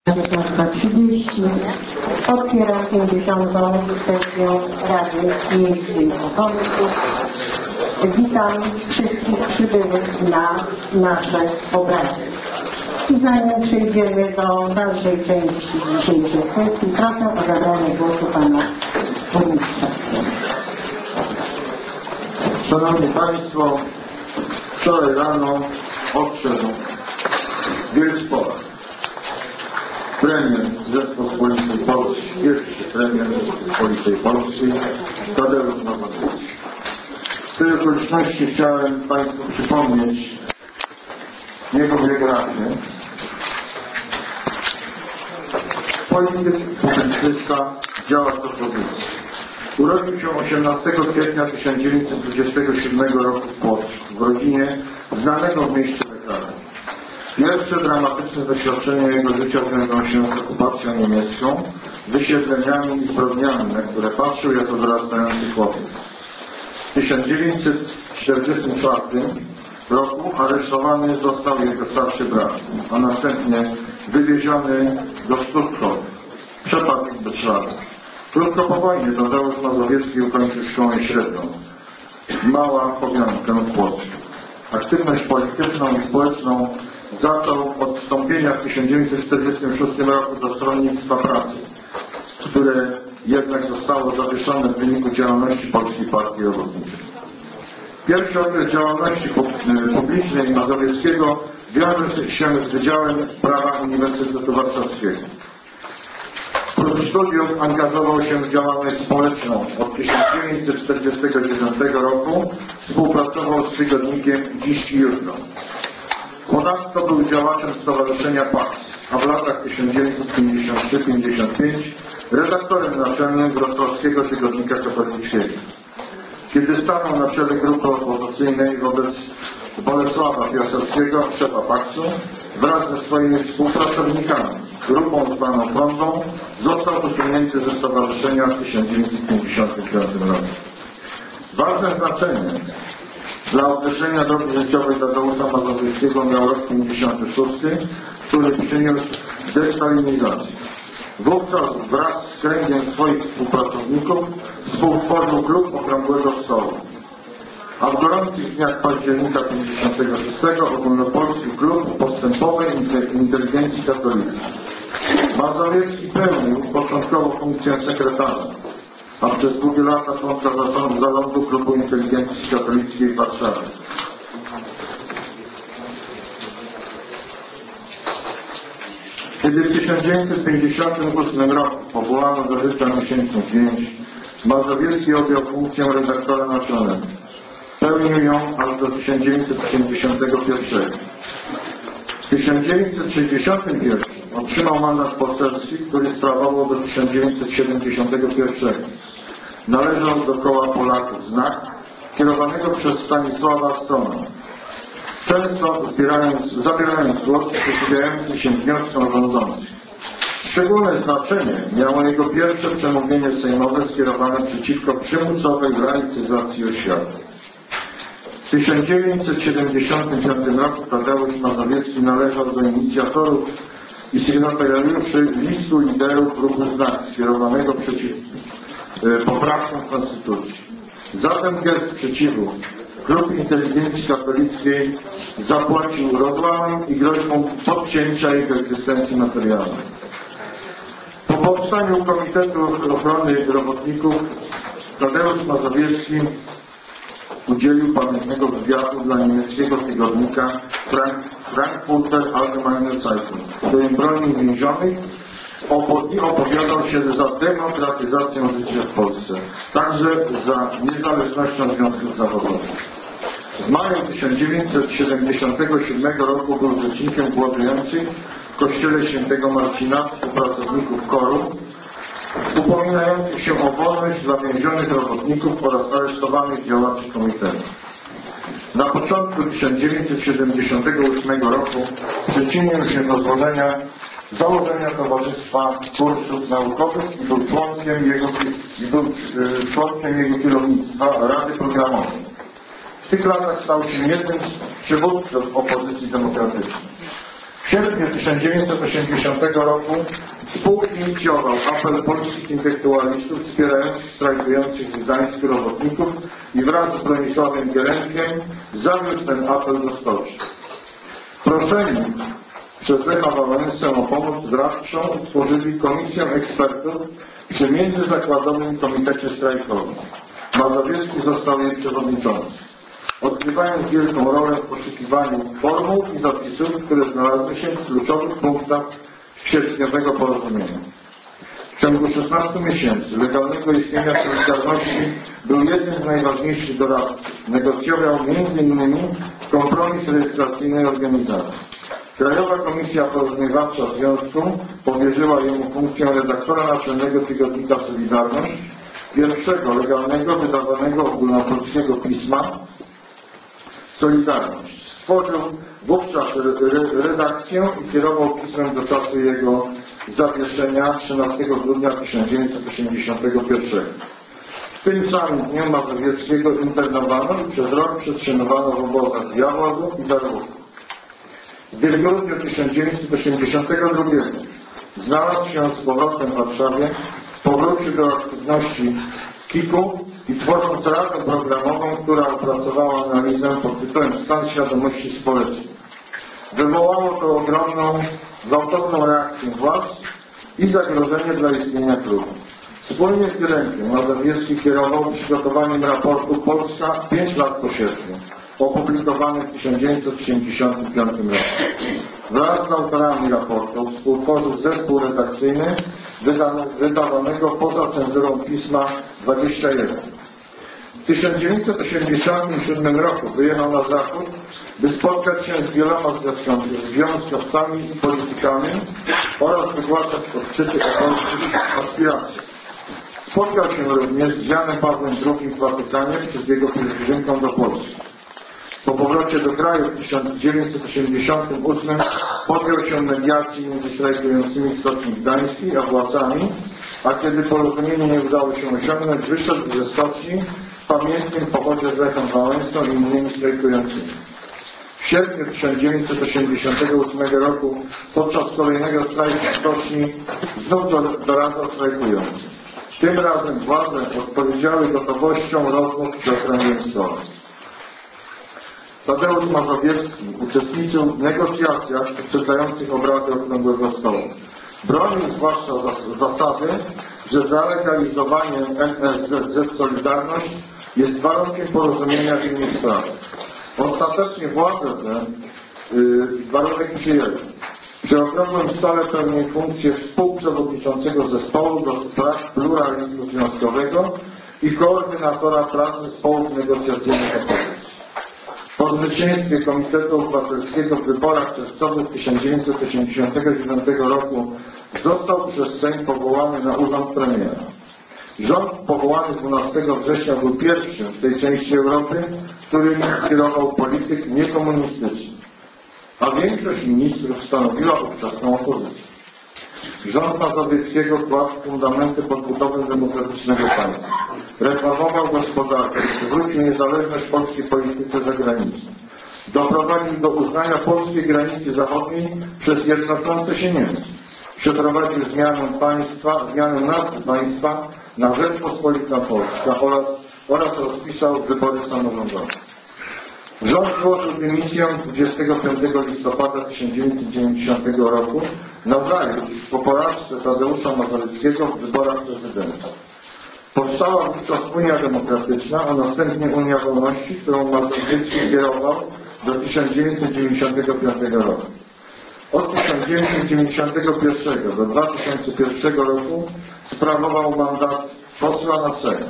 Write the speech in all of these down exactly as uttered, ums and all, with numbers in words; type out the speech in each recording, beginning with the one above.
dziewiętnasta trzydzieści otwieram pięćdziesiątą sesję Rady Miejskiej Wątowiców. Witam wszystkich przybyłych na nasze obrady. I zanim przejdziemy do dalszej części dzisiejszej sesji, proszę o zabranie głosu pana burmistrza. Szanowni Państwo, wczoraj rano odszedł wielki Polak, premier Rzeczpospolitej Polskiej, pierwszy premier Rzeczpospolitej Polskiej, Tadeusz Mazowiecki. Z tej okoliczności chciałem Państwu przypomnieć jego biografię. Polityk, publicysta, działacz opozycji. Urodził się osiemnastego kwietnia tysiąc dziewięćset dwudziestego siódmego roku w Płocku, w rodzinie znanego w mieście lekarza. Pierwsze dramatyczne doświadczenia jego życia wiążą się z okupacją niemiecką, wysiedleniami i zbrodniami, na które patrzył jako wzrastający chłopiec. W tysiąc dziewięćset czterdziestym czwartym roku aresztowany został jego starszy brat, a następnie wywieziony do Stuttgart, przepadł do śladu. Krótko po wojnie Tadeusz Mazowiecki ukończył szkołę średnią, Mała Powiankę w Płocku. Aktywność polityczną i społeczną zaczął od wstąpienia w tysiąc dziewięćset czterdziestym szóstym roku do Stronnictwa Pracy, które jednak zostało zawieszone w wyniku działalności Polskiej Partii Robotniczej. Pierwszy okres działalności publicznej Mazowieckiego wiąże się z Wydziałem Prawa Uniwersytetu Warszawskiego. Prócz studiów angażował się w działalność społeczną. Od tysiąc dziewięćset czterdziestego dziewiątego roku współpracował z tygodnikiem Dziś i Jutro. Ponadto był działaczem Stowarzyszenia Paks, a w latach tysiąc dziewięćset pięćdziesiątym trzecim do pięćdziesiątego piątego redaktorem naczelnym Wrocławskiego Tygodnika Katolickiego. Kiedy stanął na czele grupy opozycyjnej wobec Bolesława Piaseckiego, szefa Paksu, wraz ze swoimi współpracownikami, grupą zwaną Frondą, został usunięty ze stowarzyszenia w tysiąc dziewięćset pięćdziesiątym piątym roku. Ważne znaczenie dla określenia drogi życiowej Tadeusza Mazowieckiego miał rok pięćdziesiąty szósty, który przyniósł destalinizację. Wówczas wraz z kręgiem swoich współpracowników współtworzył klub Okrągłego Stołu. A w gorących dniach października tysiąc dziewięćset pięćdziesiątego szóstego ogólnopolski klub postępowej inteligencji katolickiej. Mazowiecki pełnił początkowo funkcję sekretarza, a przez długie lata członka zarządu klubu inteligencji katolickiej w Warszawie. Kiedy w tysiąc dziewięćset pięćdziesiątym ósmym roku powołano do życia miesięcznych zdjęć, Mazowiecki objął funkcję redaktora naczelnego. Pełnił ją aż do tysiąc dziewięćset siedemdziesiątego pierwszego. W tysiąc dziewięćset sześćdziesiątym pierwszym otrzymał mandat poselski, który sprawował do tysiąc dziewięćset siedemdziesiątego pierwszego. Należał do koła Polaków Znak, kierowanego przez Stanisława Strona. Często zbierając, zabierając głos przeciwiający się wnioskom rządzących. Szczególne znaczenie miało jego pierwsze przemówienie sejmowe skierowane przeciwko przymusowej laicyzacji oświaty. W tysiąc dziewięćset siedemdziesiątym piątym roku Tadeusz Mazowiecki należał do inicjatorów i sygnatariuszy listu liderów ruchu Znak skierowanego przeciw e, poprawkom Konstytucji. Za ten gest sprzeciwu Klub Inteligencji Katolickiej zapłacił rozłamem i groźbą podcięcia jego egzystencji materialnej. Po powstaniu Komitetu Ochrony Robotników Tadeusz Mazowiecki udzielił pamiętnego wywiadu dla niemieckiego tygodnika Frank, Frankfurter Allgemeine Zeitung, w którym bronił więzionych i opowiadał się za demokratyzacją życia w Polsce, także za niezależnością związków zawodowych. W maju tysiąc dziewięćset siedemdziesiątego siódmego roku był rzecznikiem głodujących w kościele świętego Marcina współpracowników koru, upominających się o wolność dla więzionych robotników oraz aresztowanych działaczy komitetu. Na początku tysiąc dziewięćset siedemdziesiątego ósmego roku przyczynił się do złożenia założenia Towarzystwa Kursów Naukowych i był członkiem jego, i był, y, członkiem jego kierownictwa Rady Programowej. W tych latach stał się jednym z przywódców opozycji demokratycznej. W sierpniu tysiąc dziewięćset osiemdziesiątego roku współinicjował apel polskich intelektualistów wspierających strajkujących w Gdańsku robotników i wraz z Bronisławem Gerenkiem zawiózł ten apel do stoczni. Proszeni przez Lecha Wałęsę o pomoc doradczą utworzyli komisję ekspertów przy Międzyzakładowym Komitecie Strajkowym. Mazowiecki został jej przewodniczącym, odgrywając wielką rolę w poszukiwaniu formuł i zapisów, które znalazły się w kluczowych punktach sierpniowego porozumienia. W ciągu szesnastu miesięcy legalnego istnienia Solidarności był jednym z najważniejszych doradców. Negocjował między innymi kompromis rejestracyjnej organizacji. Krajowa Komisja Porozumiewawcza Związku powierzyła jemu funkcję redaktora naczelnego tygodnika Solidarność, pierwszego legalnego wydawanego ogólnopolskiego pisma Solidarność. Stworzył wówczas redakcję i kierował pismem do czasu jego zawieszenia trzynastego grudnia tysiąc dziewięćset osiemdziesiątego pierwszego. W tym samym dniu Mazowieckiego internowano i przez rok przetrzymywano w obozach Jaworzu i Darłówku. Gdy w grudniu tysiąc dziewięćset osiemdziesiątego drugiego znalazł się z powrotem w Warszawie, powrócił do aktywności kiku i tworząc radę programową, która opracowała analizę pod tytułem Stan świadomości społecznej. Wywołało to ogromną, gwałtowną reakcję władz i zagrożenie dla istnienia klubu. Wspólnie z Gerenkiem Mazowiecki kierował przygotowaniem raportu Polska pięć lat po sierpniu, opublikowany w tysiąc dziewięćset osiemdziesiątym piątym roku. Wraz z autorami raportu współtworzył zespół redakcyjny wydawanego poza cenzurą pisma dwadzieścia jeden. W tysiąc dziewięćset osiemdziesiątym siódmym roku wyjechał na zachód, by spotkać się z wieloma związkowcami i politykami oraz wygłaszać odczyty o polskich aspiracjach. Spotkał się również z Janem Pawłem drugim w Watykanie przed jego pielgrzymką do Polski. Po powrocie do kraju w tysiąc dziewięćset osiemdziesiątym ósmym podjął się mediacji między strajkującymi Stoczni Gdańskiej a władzami, a kiedy porozumienie nie udało się osiągnąć, wyszedł ze stoczni w pamiętnym pochodzie z Lechem Wałęsą i innymi strajkującymi. W sierpniu tysiąc dziewięćset osiemdziesiątego ósmego roku podczas kolejnego strajku w stoczni znów doradzał strajkującym. Tym razem władze odpowiedziały gotowością rozmów przy okrągłym stole. Tadeusz Mazowiecki uczestniczył w negocjacjach poprzedzających obrady okrągłego stołu. Bronił zwłaszcza zasady, że zalegalizowanie N S Z Z Solidarność jest warunkiem porozumienia w innych sprawach. Ostatecznie władze te yy, warunek przyjęły. Przy okrągłym stole pełnił funkcję współprzewodniczącego zespołu do spraw pluralizmu związkowego i koordynatora prac zespołów negocjacyjnych opozycji. Po zwycięstwie Komitetu Obywatelskiego w wyborach czerwcowych tysiąc dziewięćset osiemdziesiątego dziewiątego roku został przez Sejm powołany na urząd premiera. Rząd powołany dwunastego września był pierwszym w tej części Europy, którym kierował polityk niekomunistyczny, a większość ministrów stanowiła ówczesną opozycję. Rząd Mazowieckiego kładł fundamenty podbudowy demokratycznego państwa. Reformował gospodarkę, przywrócił niezależność polskiej polityce zagranicznej. Doprowadził do uznania polskiej granicy zachodniej przez jednoczące się Niemcy. Przeprowadził zmianę państwa, zmianę nazwy państwa na Rzeczpospolita Polska oraz, oraz rozpisał wybory samorządowe. Rząd złożył dymisję dwudziestego piątego listopada tysiąc dziewięćset dziewięćdziesiątego roku, nazajutrz po porażce Tadeusza Mazowieckiego w wyborach prezydenckich. Powstała wówczas Unia Demokratyczna, a następnie Unia Wolności, którą Mazowiecki kierował do tysiąc dziewięćset dziewięćdziesiątego piątego roku. Od tysiąc dziewięćset dziewięćdziesiątego pierwszego do dwa tysiące pierwszego roku sprawował mandat posła na Sejm.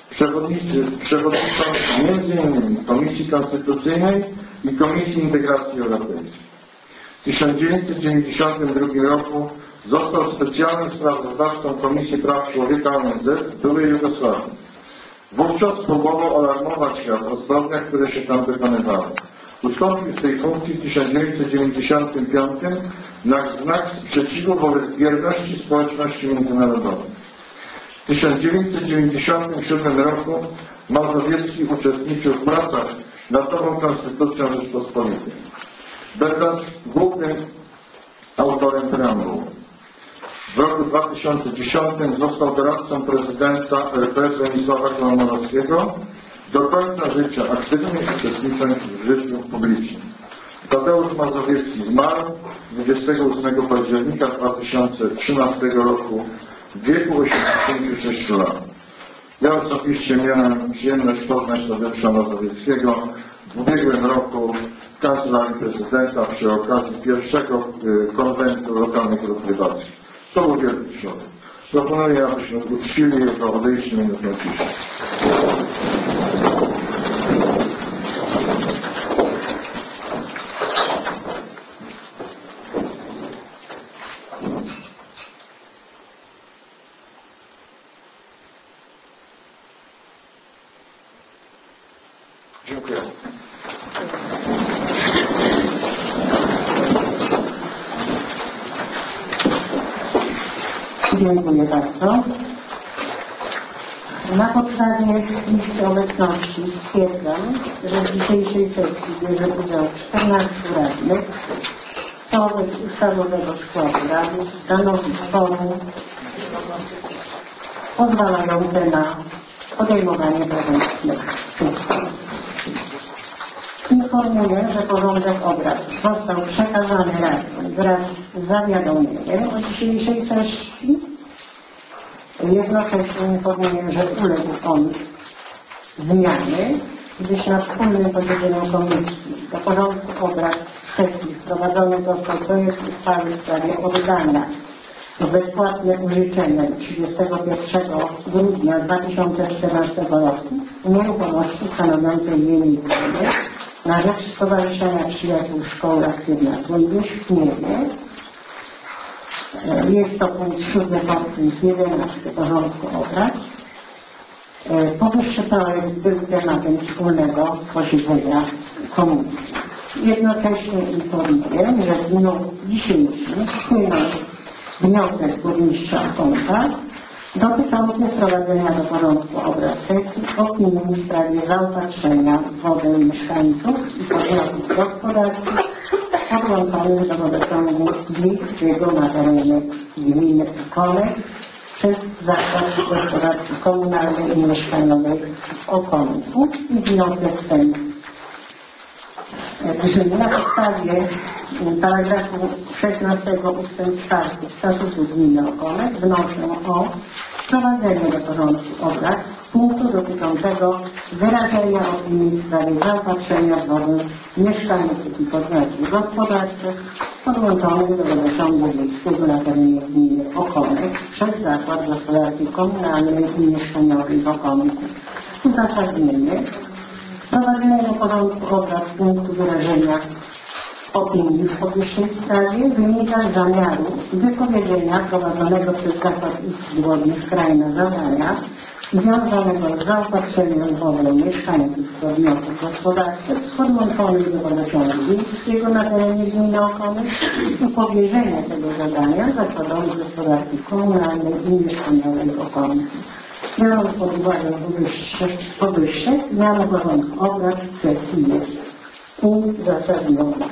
Przewodniczący między innymi Komisji Konstytucyjnej i Komisji Integracji Europejskiej. W tysiąc dziewięćset dziewięćdziesiątym drugim roku został specjalnym sprawozdawcą Komisji Praw Człowieka O N Z byłej Jugosławii. Wówczas próbował alarmować świat o zbrodniach, które się tam wykonywały. Ustąpił z tej funkcji w tysiąc dziewięćset dziewięćdziesiątym piątym na znak sprzeciwu wobec bierności społeczności międzynarodowej. W tysiąc dziewięćset dziewięćdziesiątym siódmym roku Mazowiecki uczestniczył w pracach nad nową Konstytucją Rzeczpospolitej. Będąc głównym autorem preambuły. W roku dwa tysiące dziesiątym został doradcą prezydenta R P Bronisława Komorowskiego, do końca życia aktywnie uczestnicząc w życiu publicznym. Tadeusz Mazowiecki zmarł dwudziestego ósmego października dwa tysiące trzynastego roku w wieku osiemdziesięciu sześciu lat. Ja osobiście miałem przyjemność poznać Tadeusza Mazowieckiego w ubiegłym roku w Kancelarii Prezydenta przy okazji pierwszego konwentu lokalnych grup rybackich. To był wielki środek. Proponuję, abyśmy uczcili jego odejście minutą ciszy. Dziękuję. Dziękuję bardzo. Na podstawie listy obecności stwierdzam, że w dzisiejszej sesji bierze udział czternastu radnych, wobec ustawowego składu rady stanowi kworum pozwalające na podejmowanie pewnych czynów. Informuję, że porządek obrad został przekazany radnym wraz z zawiadomieniem o dzisiejszej sesji. Jednocześnie informuję, że uległ on zmianie, gdyż na wspólnym posiedzeniu komisji do porządku obrad sesji wprowadzony został projekt uchwały w sprawie oddania w bezpłatne użyczenie trzydziestego pierwszego grudnia dwa tysiące czternastego roku nieruchomości stanowiącej miejsce na rzecz Stowarzyszenia Przyjaciół Szkoły Aktywna Złębiusz w Kniewie. Jest to punkt siódmy podpunkt jedenasty porządku obrad. Powyższy projekt był tematem wspólnego posiedzenia komisji. Jednocześnie informuję, że w dniu dzisiejszym wpłynął wniosek burmistrza Kąta dotyczący wprowadzenia do porządku obrad sesji opinii w sprawie zaopatrzenia w wodę mieszkańców i podmiotów gospodarczych podłączonych do wodociągu wiejskiego na terenie gminy Okonek przez Zakład Gospodarki Komunalnej i Mieszkaniowej w Okonku. I wniosek ten brzmi: na podstawie paragrafu szesnastego ustęp czwarty Statutu Gminy Okonek wnoszę o wprowadzenie do porządku obrad punktu dotyczącego wyrażenia opinii w sprawie zaopatrzenia w wodę mieszkańców i podmiotów gospodarczych podłączonych do wodociągu wiejskiego na terenie gminy Okonek przez Zakład Gospodarki Komunalnej i Mieszkaniowej w Okonku. Uzasadnienie: wprowadzenie do porządku obrad punktu wyrażenia opinii w powyższej sprawie wynika z zamiaru wypowiedzenia prowadzonego przez Zakład Usług Wodnych Krajne zadania związanego z zaopatrzeniem w wodę mieszkańców podmiotów gospodarczych podłączonych do wodociągu wiejskiego na terenie gminy Okonek i powierzenie tego zadania Zakładowi Gospodarki Komunalnej i Mieszkaniowej w Okonku. Biorąc pod uwagę powyższe, powyższe zmiana porządku obrad sesji jest uzasadniona.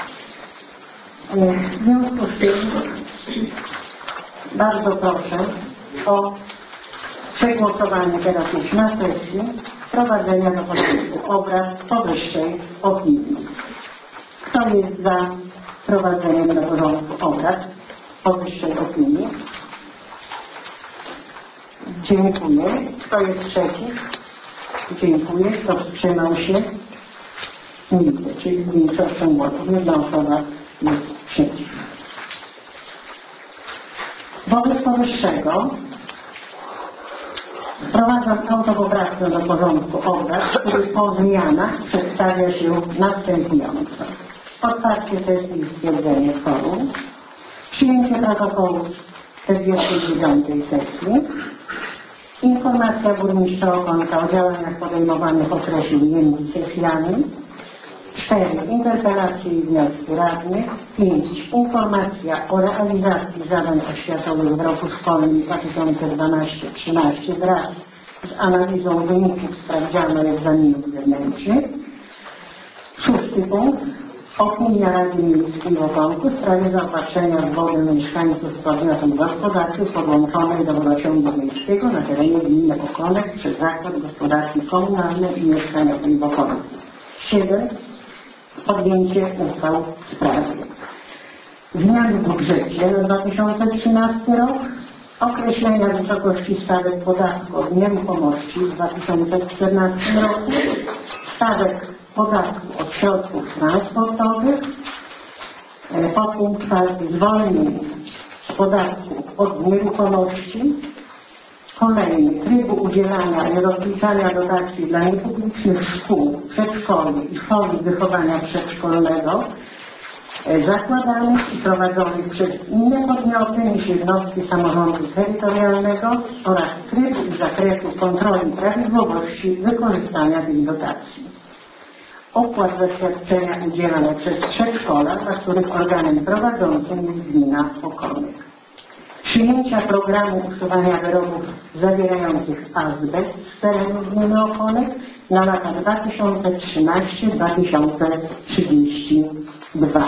W związku z tym bardzo proszę o przegłosowanie teraz już na sesji wprowadzenia do porządku obrad powyższej opinii. Kto jest za wprowadzeniem do porządku obrad powyższej opinii? Dziękuję. Kto jest przeciw? Dziękuję. Kto wstrzymał się? Nikt, czyli mniejszością głosów. Jedna osoba jest przeciw. Wobec powyższego wprowadzam autopoprawkę do porządku obrad, który po zmianach przedstawia się następująco: otwarcie sesji i stwierdzenie kworum, przyjęcie protokołu czterdziestej dziewiątej sesji, informacja burmistrza Okonka o działaniach podejmowanych w okresie między sesjami, cztery interpelacje i wnioski radnych, pięć informacja o realizacji zadań oświatowych w roku szkolnym dwa tysiące dwunastym trzynastym wraz z analizą wyników sprawdzianu egzaminów zewnętrznych. Szósty punkt Opinia Rady Miejskiej Łotomku w sprawie zaopatrzenia w wodę mieszkańców podmiotów gospodarczych podłączonych do wodociągu miejskiego na terenie gminy Okonek przez Zakład Gospodarki Komunalnej i Mieszkaniowej w Okonku. siedem. Podjęcie uchwał w sprawie zmian w budżecie na dwa tysiące trzynasty rok, określenia wysokości stawek podatku od nieruchomości w dwa tysiące czternastym roku, stawek podatku od środków transportowych, podpunkt czwarty zwolnień z podatku od nieruchomości, kolejny trybu udzielania i rozliczania dotacji dla niepublicznych szkół, przedszkoli i form wychowania przedszkolnego zakładanych i prowadzonych przez inne podmioty niż jednostki samorządu terytorialnego oraz tryb i zakresu kontroli prawidłowości wykorzystania tych dotacji. Opłat za świadczenia udzielane przez przedszkola, dla których organem prowadzącym jest gmina Okonek. Przyjęcia programu usuwania wyrobów zawierających azbest z terenu gminy Okonek na lata dwa tysiące trzynasty do dwa tysiące trzydziestego drugiego.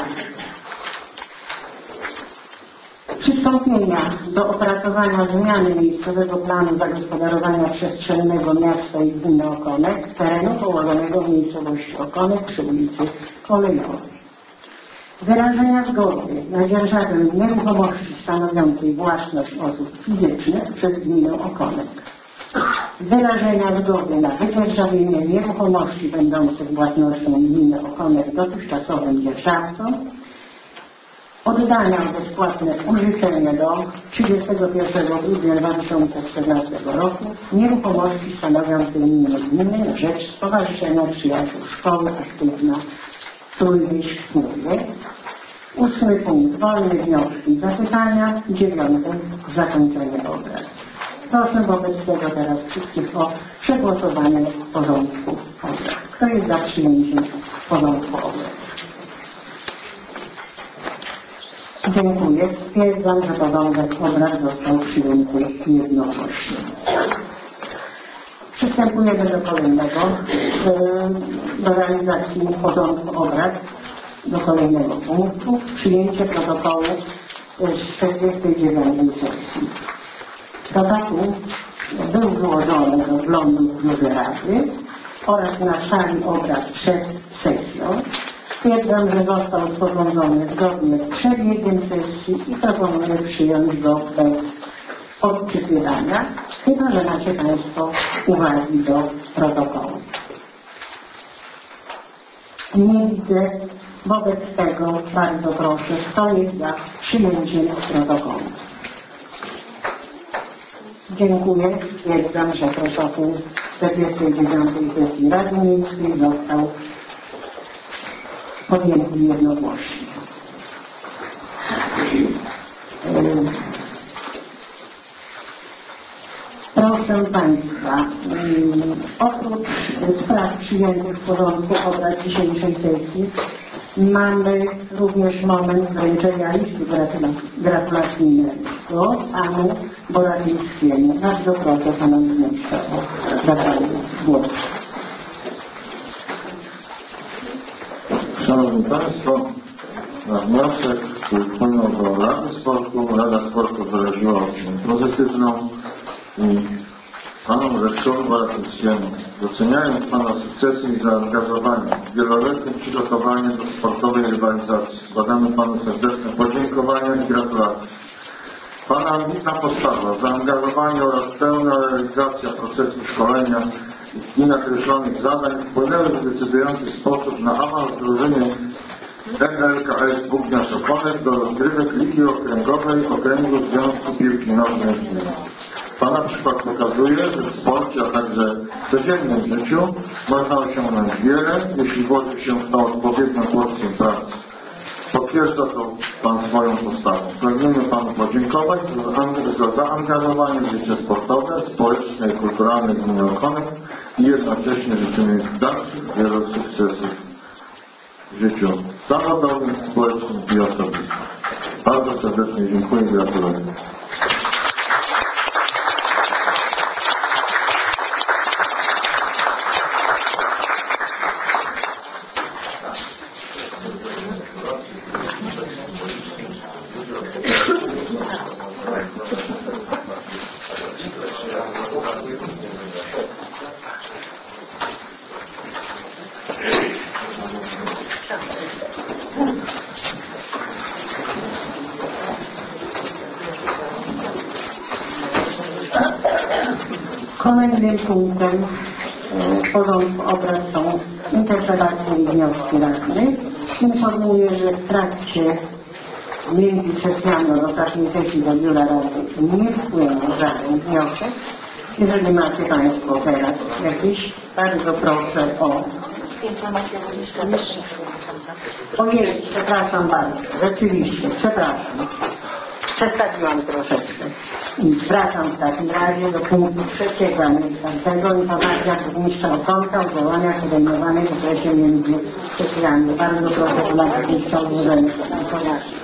Przystąpienia do opracowania zmiany miejscowego planu zagospodarowania przestrzennego miasta i gminy Okonek, terenu położonego w miejscowości Okonek przy ulicy Kolejowej. Wyrażenia zgody na dzierżawę nieruchomości stanowiącej własność osób fizycznych przez gminę Okonek. Wyrażenia zgody na wydzierżawienie nieruchomości będących własnością gminy Okonek dotychczasowym dzierżawcom. Oddania bezpłatne użyczenie do trzydziestego pierwszego grudnia dwa tysiące czternastego roku nieruchomości stanowiącej mienie gminy na rzecz Stowarzyszenia Przyjaciół Szkoły Aktywna Trójwieś w Knuwie. Ósmy punkt. Wolne wnioski i zapytania. Dziewiąty. Zakończenie obrad. Proszę wobec tego teraz wszystkich o przegłosowanie porządku obrad. Kto jest za przyjęciem porządku obrad? Dziękuję. Stwierdzam, że porządek obrad został przyjęty jednogłośnie. Przystępujemy do kolejnego, do realizacji porządku obrad, do kolejnego punktu. Przyjęcie protokołu z czterdziestej dziewiątej sesji. Protokół był złożony do wglądu w biurze Rady oraz na sali obrad przed sesją. Stwierdzam, że został sporządzony zgodnie z przebiegiem sesji i proponuję przyjąć go bez odczytywania, chyba że macie Państwo uwagi do protokołu. Nie widzę, wobec tego bardzo proszę, kto jest za przyjęciem protokołu. Dziękuję. Stwierdzam, że protokół czterdziestej dziewiątej sesji Rady Miejskiej został podjęty jednogłośnie. Proszę Państwa, oprócz spraw przyjętych w porządku obrad dzisiejszej sesji mamy również moment wręczenia listu gratulacyjnego panu Boratyńskiemu. Bardzo proszę Pana Ministra o zabranie głosu. Szanowni Państwo, na wniosek, który wpłynął do Rady Sportu, Rada Sportu wyraziła opinię pozytywną i Panu Leszkowi Boratyńskiemu, doceniając Pana sukcesy i zaangażowanie w wieloletnim przygotowaniu do sportowej rywalizacji, składamy Panu serdeczne podziękowania i gratulacje. Pana ambitna postawa, zaangażowanie oraz pełna realizacja procesu szkolenia i nakreślonych zadań wpłynęły w decydujący sposób na awans drużyny N L K S Bugniarz Okonek do rozgrywek Ligi Okręgowej Okręgu Związku Piłki Nożnej. Pana przykład pokazuje, że w sporcie, a także w codziennym życiu można osiągnąć wiele, jeśli włoży się w to odpowiednią porcję pracy. Potwierdza to Pan swoją postawą. Pragniemy Panu podziękować za zaangażowanie w życie sportowe, społeczne i kulturalne gminy Okonek i jednocześnie życzymy dalszych wielu sukcesów w życiu zawodowym, społecznym i osobistym. Bardzo serdecznie dziękuję i gratuluję. Kolejnym punktem w porządku obrad są interpelacje i wnioski radnych. Informuję, że w trakcie między sesjami od ostatniej sesji do biura rady nie wpłynął żaden wniosek. Jeżeli macie Państwo teraz jakieś, bardzo proszę o informację o Ojej, przepraszam bardzo, rzeczywiście, przepraszam. Przedstawiłam troszeczkę. I wracam w takim razie do punktu trzeciego, a nie czwartego. Informacja burmistrza Okonka o działaniach podejmowanych w okresie między sesjami. Bardzo proszę pana burmistrza o złożenie informacji.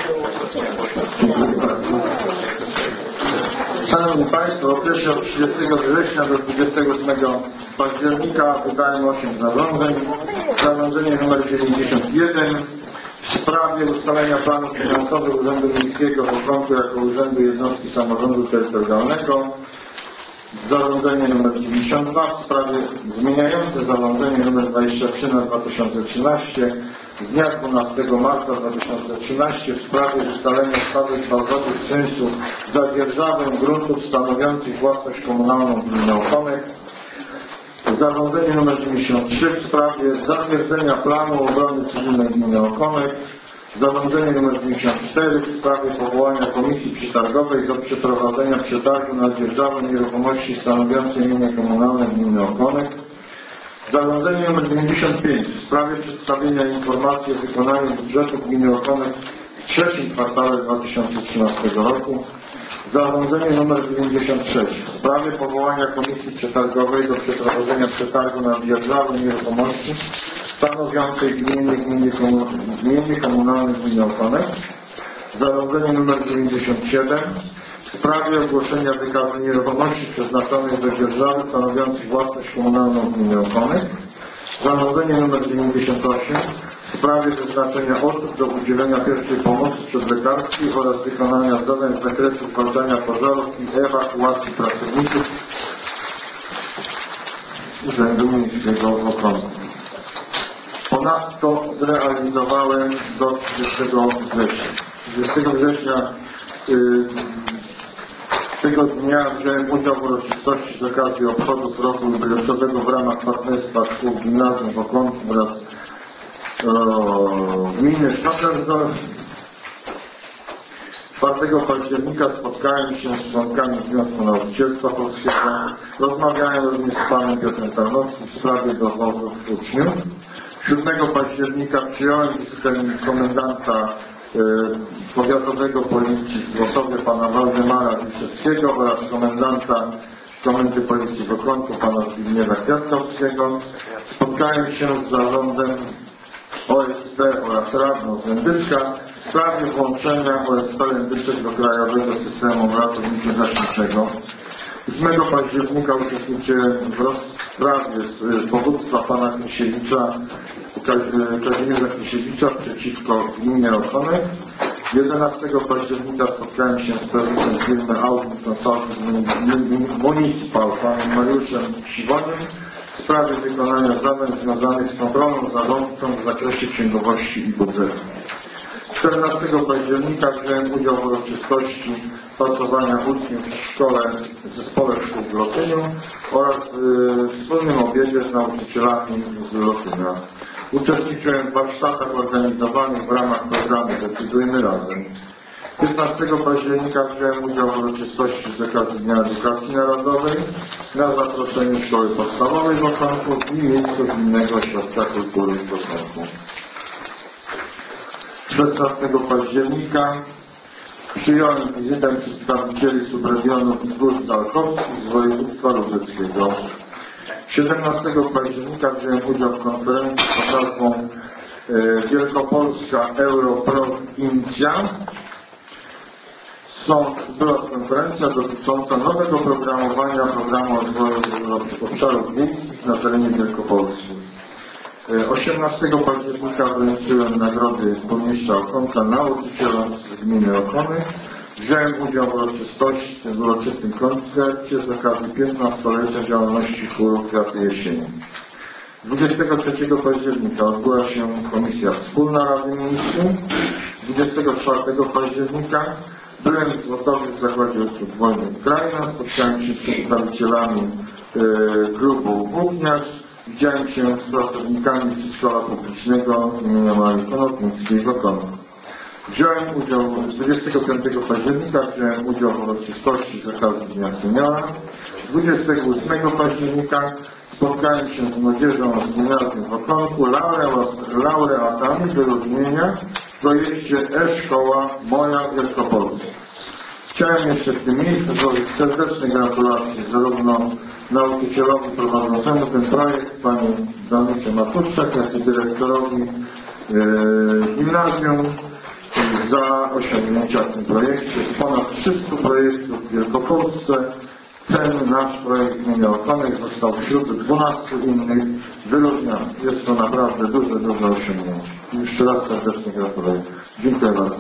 Szanowni Państwo, w okresie od trzydziestego września do dwudziestego ósmego października wydałem osiem zarządzeń. Zarządzenie nr dziewięćdziesiąt jeden w sprawie ustalenia planów finansowych Urzędu Miejskiego w Okonku jako Urzędu Jednostki Samorządu Terytorialnego. Zarządzenie nr dziewięćdziesiąt dwa w sprawie zmieniające zarządzenie nr dwadzieścia trzy na dwa tysiące trzynaście z dnia dwunastego marca dwa tysiące trzynaście w sprawie ustalenia stawek bazowych czynszu za dzierżawę gruntów stanowiących własność komunalną gminy Okonek. Zarządzenie nr dziewięćdziesiąt trzy w sprawie zatwierdzenia planu obrony cywilnej gminy Okonek. Zarządzenie nr dziewięćdziesiąt cztery w sprawie powołania komisji przetargowej do przeprowadzenia przetargu na dzierżawę nieruchomości stanowiącej mienie komunalne gminy Okonek. Zarządzenie nr dziewięćdziesiąt pięć w sprawie przedstawienia informacji o wykonaniu budżetu gminy Okonek w trzecim kwartale dwa tysiące trzynastego roku. Zarządzenie nr dziewięćdziesiąt sześć w sprawie powołania komisji przetargowej do przeprowadzenia przetargu na dzierżawę nieruchomości stanowiącej gminy, gminy, gminy komunalnej gminy Okonek. Zarządzenie nr dziewięćdziesiąt siedem w sprawie ogłoszenia wykazu nieruchomości przeznaczonych do dzierżawy stanowiących własność komunalną gminy Okonek. Zarządzenie nr dziewięćdziesiąt osiem w sprawie wyznaczenia osób do udzielenia pierwszej pomocy przedlekarskiej oraz wykonania zadań z zakresu zwalczania pożarów i ewakuacji pracowników Urzędu Miejskiego w Okonku. Ponadto zrealizowałem do trzydziestego września. trzydziestego września yy, tego dnia wziąłem udział w uroczystości z okazji obchodów roku jubileuszowego w ramach partnerstwa szkół gimnazjum w Okonku oraz gminy Sztokerdorf. czwartego października spotkałem się z członkami Związku Nauczycielstwa Polskiego. Rozmawiałem również z panem Piotrem Tarnowskim w sprawie dowozów uczniów. siódmego października przyjąłem wizytę komendanta e, powiatowego policji w Złotowie pana Waldemara Wiszewskiego oraz komendanta Komendy Policji w Okonku pana Zbigniewa Kwiatkowskiego. Spotkałem się z zarządem O S P oraz radną z Jędyczka w sprawie włączenia O S P Jędyczek do krajowego systemu ratowniczo-gaśniczego. ósmego października uczestniczyłem w rozprawie z powództwa pana Kmisiewicza, Kazimierza Kmisiewicza przeciwko gminie Okonek. jedenastego października spotkałem się z prezesem firmy Audit Consulting Municipal panem Mariuszem Siwoniem w sprawie wykonania zadań związanych z kontrolą zarządcą w zakresie księgowości i budżetu. czternastego października wziąłem udział w uroczystości pracowania uczniów w szkole, w zespole szkół w Lotyniu oraz w wspólnym obiedzie z nauczycielami z Lotynia. Uczestniczyłem w warsztatach organizowanych w ramach programu Decydujmy Razem. piętnastego października wziąłem udział w uroczystości z okazji Dnia Edukacji Narodowej na zaproszenie Szkoły Podstawowej w Okonku i Miejsko-Gminnego Ośrodka Kultury w Okonku. szesnastego października przyjąłem wizytę przedstawicieli subregionów Wzgórz Dalkowskich z województwa lubelskiego. siedemnastego października wziąłem udział w konferencji pod nazwą e, Wielkopolska Europrowincia. Są, była konferencja dotycząca nowego programowania programu rozwoju obszarów wiejskich na terenie Wielkopolski. osiemnastego października wręczyłem nagrody burmistrza Okonka nauczycielom z gminy Okonek. Wziąłem udział w uroczystości, w uroczystym koncercie z okazji piętnastolecia działalności chóru Kwiaty Jesieni. dwudziestego trzeciego października odbyła się Komisja Wspólna Rady Miejskiej. dwudziestego czwartego października Byłem w Złotowie w Zakładzie Usług Wolnych Krajna, spotkałem się z przedstawicielami e, klubu Włókniarz, widziałem się z pracownikami Przedszkola Publicznego imienia Marii Konopnickiej w Okonie. Wziąłem udział, dwudziestego piątego października wziąłem udział w uroczystości z okazji Dnia Seniora. dwudziestego ósmego października spotkałem się z młodzieżą z gimnazjum w Okonku, laureatami wyróżnienia w projekcie E-Szkoła Moja Wielkopolska. Chciałem jeszcze w tym miejscu złożyć serdeczne gratulacje zarówno nauczycielowi prowadzącemu ten projekt, pani Danucie Matuszczak, jak i dyrektorowi yy, gimnazjum za osiągnięcia w tym projekcie. Z ponad trzystu projektów w Wielkopolsce ten nasz projekt Gminy Okonek został wśród dwunastu innych wyróżniony. Jest to naprawdę duże, duże osiągnięcie. Jeszcze raz serdecznie gratuluję. Dziękuję bardzo.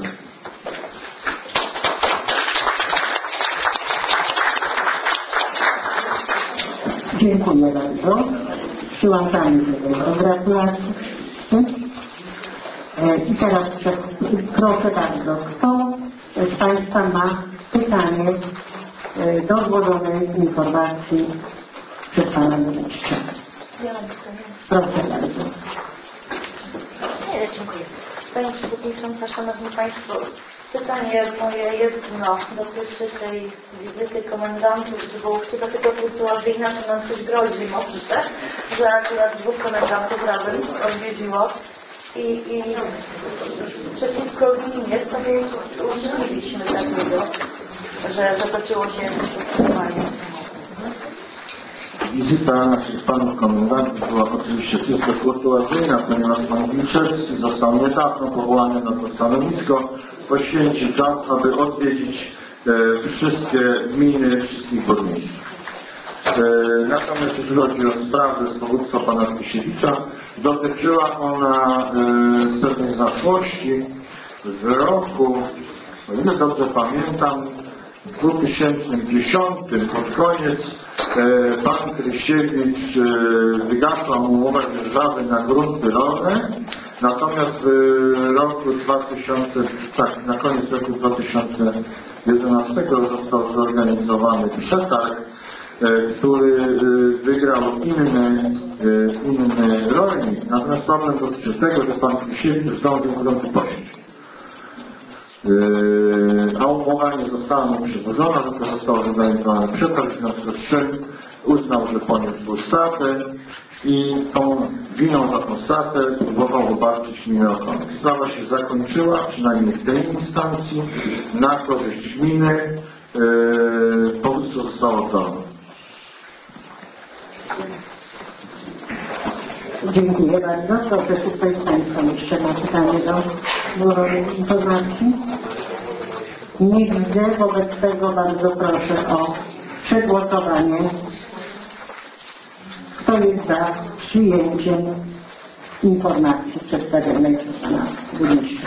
Dziękuję bardzo. Przyłączamy się do gratulacji. I teraz proszę bardzo, kto z Państwa ma pytanie do złożonej informacji przez Pana Burmistrza? Ja mam pytanie. Proszę bardzo. Nie, dziękuję. Pani Przewodnicząca, Szanowni Państwo, pytanie moje jedno dotyczy tej wizyty komendantów z Wołówki, dlatego była, że inaczej nam coś grozi możliwe, że akurat dwóch komendantów razem odwiedziło i, i przeciwko gminie sobie uczyniliśmy takiego, że zatoczyło się postępowanie. Wizyta naszych panów komendantów była oczywiście czysto kurtuazyjna, ponieważ pan Wilczewski został niedawno powołany na to stanowisko, poświęcił czas, aby odwiedzić e, wszystkie gminy, wszystkich burmistrzów. E, natomiast jeśli chodzi o sprawę z powództwa pana Kisiewicza, dotyczyła ona e, pewnej zaszłości. W roku, o ile dobrze pamiętam, w dwa tysiące dziesiątym pod koniec e, pan Krysiewicz e, wygasła mu umowa dzierżawy na grunty rolne, natomiast w roku dwa tysiące, tak, na koniec roku dwa tysiące jedenastego został zorganizowany przetarg, e, który e, wygrał inny, e, inny rolnik, natomiast problem dotyczy tego, że pan Krysiewicz zdążył grunty posieć. Yy, a umowa nie została mu przedłużona, tylko został zorganizowany przetarg, w związku z czym uznał, że poniósł stratę i tą winą za tą stratę próbował obarczyć gminę Okonek. Sprawa się zakończyła, przynajmniej w tej instancji, na korzyść gminy. Yy, powództwo zostało oddane. Dziękuję bardzo. Proszę, czy ktoś z Państwa jeszcze ma pytanie do złożonej informacji? Nie widzę, wobec tego bardzo proszę o przegłosowanie. Kto jest za przyjęciem informacji przedstawionej przez Pana Burmistrza?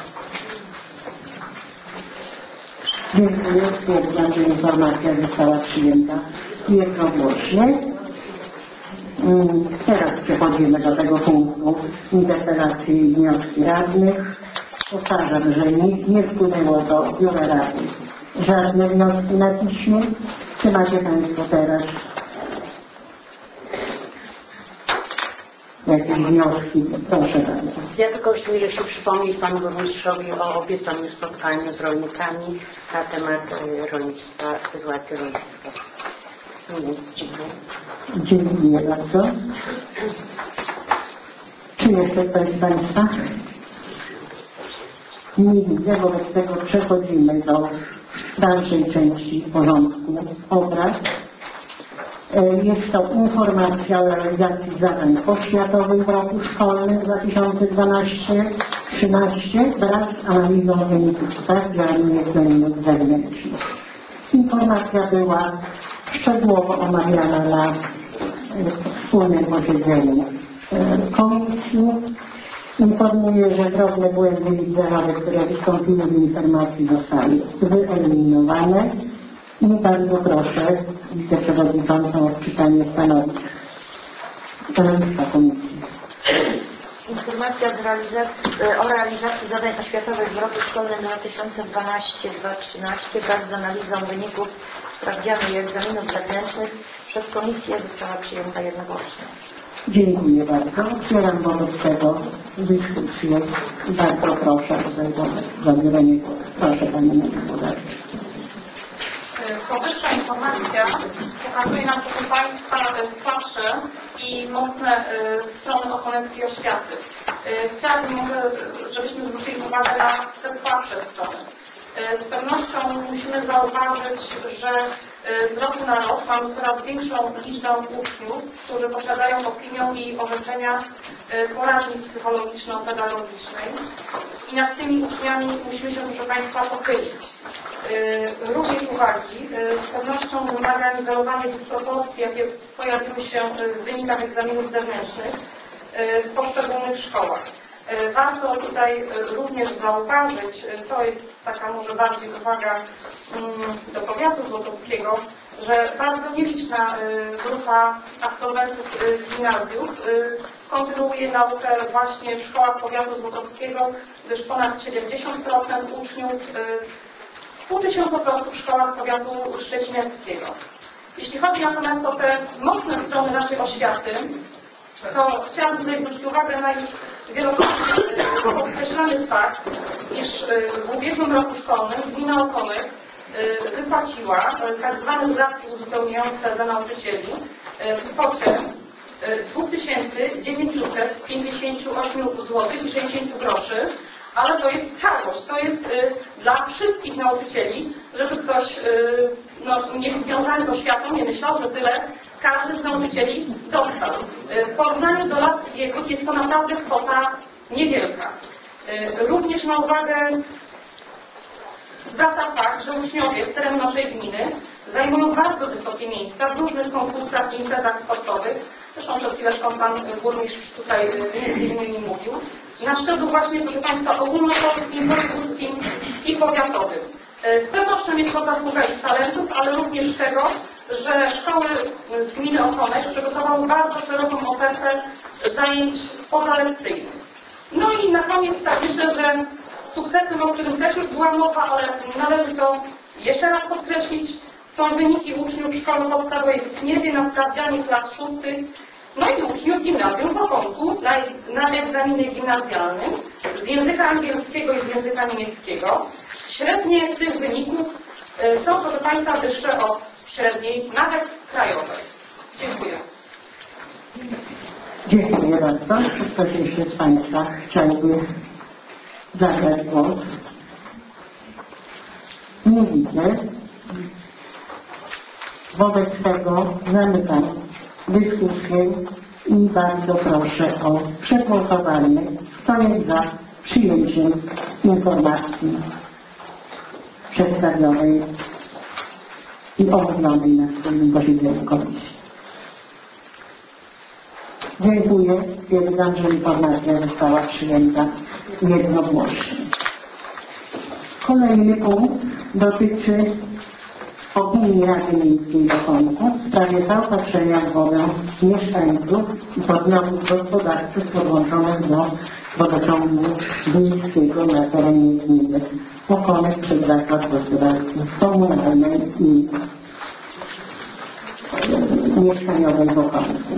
Dziękuję. Stwierdzam, że informacja została przyjęta jednogłośnie. Teraz przechodzimy do tego punktu interpelacji i wnioski radnych. Powtarzam, że nikt nie wpłynęło do biura rady żadne wnioski na piśmie. Czy macie Państwo teraz jakieś wnioski? Proszę bardzo. Ja tylko chciałbym się przypomnieć Panu Burmistrzowi o obiecanym spotkaniu z rolnikami na temat rolnictwa, sytuacji rolnictwa. Dziękuję. Dziękuję bardzo. Czy jeszcze ktoś z Państwa? Nie widzę, wobec tego przechodzimy do dalszej części porządku obrad. Jest to informacja o realizacji zadań oświatowych w roku szkolnym dwa tysiące dwunastym do trzynastego wraz z analizą wyników sprawdzianu egzaminów zewnętrznych. Informacja była szczegółowo omawiana na wspólnym posiedzeniu komisji. Informuję, że drobne błędy liczbowe, które wystąpiły w informacji, zostały wyeliminowane i bardzo proszę wiceprzewodniczącą o odczytanie stanowisk. Stanowiska komisji. Informacja z realizacji, o realizacji zadań oświatowych w roku szkolnym dwa tysiące dwanaście dwa tysiące trzynaście wraz z analizą wyników sprawdzianu i egzaminów zewnętrznych przez komisję została przyjęta jednogłośnie. Dziękuję bardzo. Otwieram wobec tego dyskusję. Bardzo proszę tutaj o zabieranie głosu. Proszę Pani Wójcik. Powyższa informacja pokazuje nam, proszę Państwa, słabsze i mocne strony oponentskiej oświaty. Chciałabym może, żebyśmy zwrócili uwagę na te słabsze strony. Z pewnością musimy zauważyć, że z roku na rok mamy coraz większą liczbę uczniów, którzy posiadają opinię i orzeczenia porażki psychologiczno-pedagogicznej i nad tymi uczniami musimy się, proszę Państwa, pochylić. Również uwagi z pewnością wymaga niwelowanie dysproporcji, jakie pojawiły się w wynikach egzaminów zewnętrznych w poszczególnych szkołach. Warto tutaj również zauważyć, to jest taka może bardziej uwaga do powiatu złotowskiego, że bardzo nieliczna grupa absolwentów gimnazjów kontynuuje naukę właśnie w szkołach powiatu złotowskiego, gdyż ponad siedemdziesiąt procent uczniów uczy się po prostu w szkołach powiatu szczecińskiego. Jeśli chodzi natomiast o te mocne strony naszej oświaty, to chciałam tutaj zwrócić uwagę na już wielokrotnie podkreślany fakt, iż w ubiegłym roku szkolnym gmina Okonek wypłaciła tak zwane dodatki uzupełniające dla nauczycieli w kwocie dwa tysiące dziewięćset pięćdziesiąt osiem złotych i sześćdziesiąt groszy, ale to jest całość, to jest y, dla wszystkich nauczycieli, żeby ktoś y, no, nie związany z oświatą nie myślał, że tyle każdy z nauczycieli dostał. Y, w porównaniu do lat ubiegłych jest to naprawdę kwota niewielka. Y, również na uwagę zwraca fakt, że uczniowie z terenu naszej gminy zajmują bardzo wysokie miejsca w różnych konkursach i imprezach sportowych. Zresztą przed chwileczką pan burmistrz tutaj między innymi mówił. Na szczeblu właśnie, proszę Państwa, ogólnopolskim, wojewódzkim i powiatowym. Z pewnością jest to zasługa ich talentów, ale również tego, że szkoły z gminy Okonek przygotowały bardzo szeroką ofertę zajęć pozalekcyjnych. No i na koniec tak myślę, że sukcesem, o którym też już była mowa, ale należy to jeszcze raz podkreślić, są wyniki uczniów szkoły podstawowej w Kniewie na sprawdzianie klas szóstych, no i uczniów gimnazjum w Okonku na, na egzaminie gimnazjalnym z języka angielskiego i z języka niemieckiego. Średnie tych wyników y, są, proszę Państwa, wyższe od średniej, nawet krajowej. Dziękuję. Dziękuję bardzo. Czy ktoś jeszcze z Państwa chciałby zabrać głos? Nie widzę. Wobec tego zamykam dyskusję i bardzo proszę o przegłosowanie, kto jest za przyjęciem informacji przedstawionej i omówionej na wspólnym posiedzeniu komisji. Dziękuję. Stwierdzam, że informacja została przyjęta jednogłośnie. Kolejny punkt dotyczy opinii Rady Miejskiej w Okonku w sprawie zaopatrzenia w wodę mieszkańców i podmiotów gospodarczych podłączonych do wodociągu miejskiego na terenie gminy Okonek przez Zakład Gospodarki Komunalnej i Mieszkaniowej w Okonku.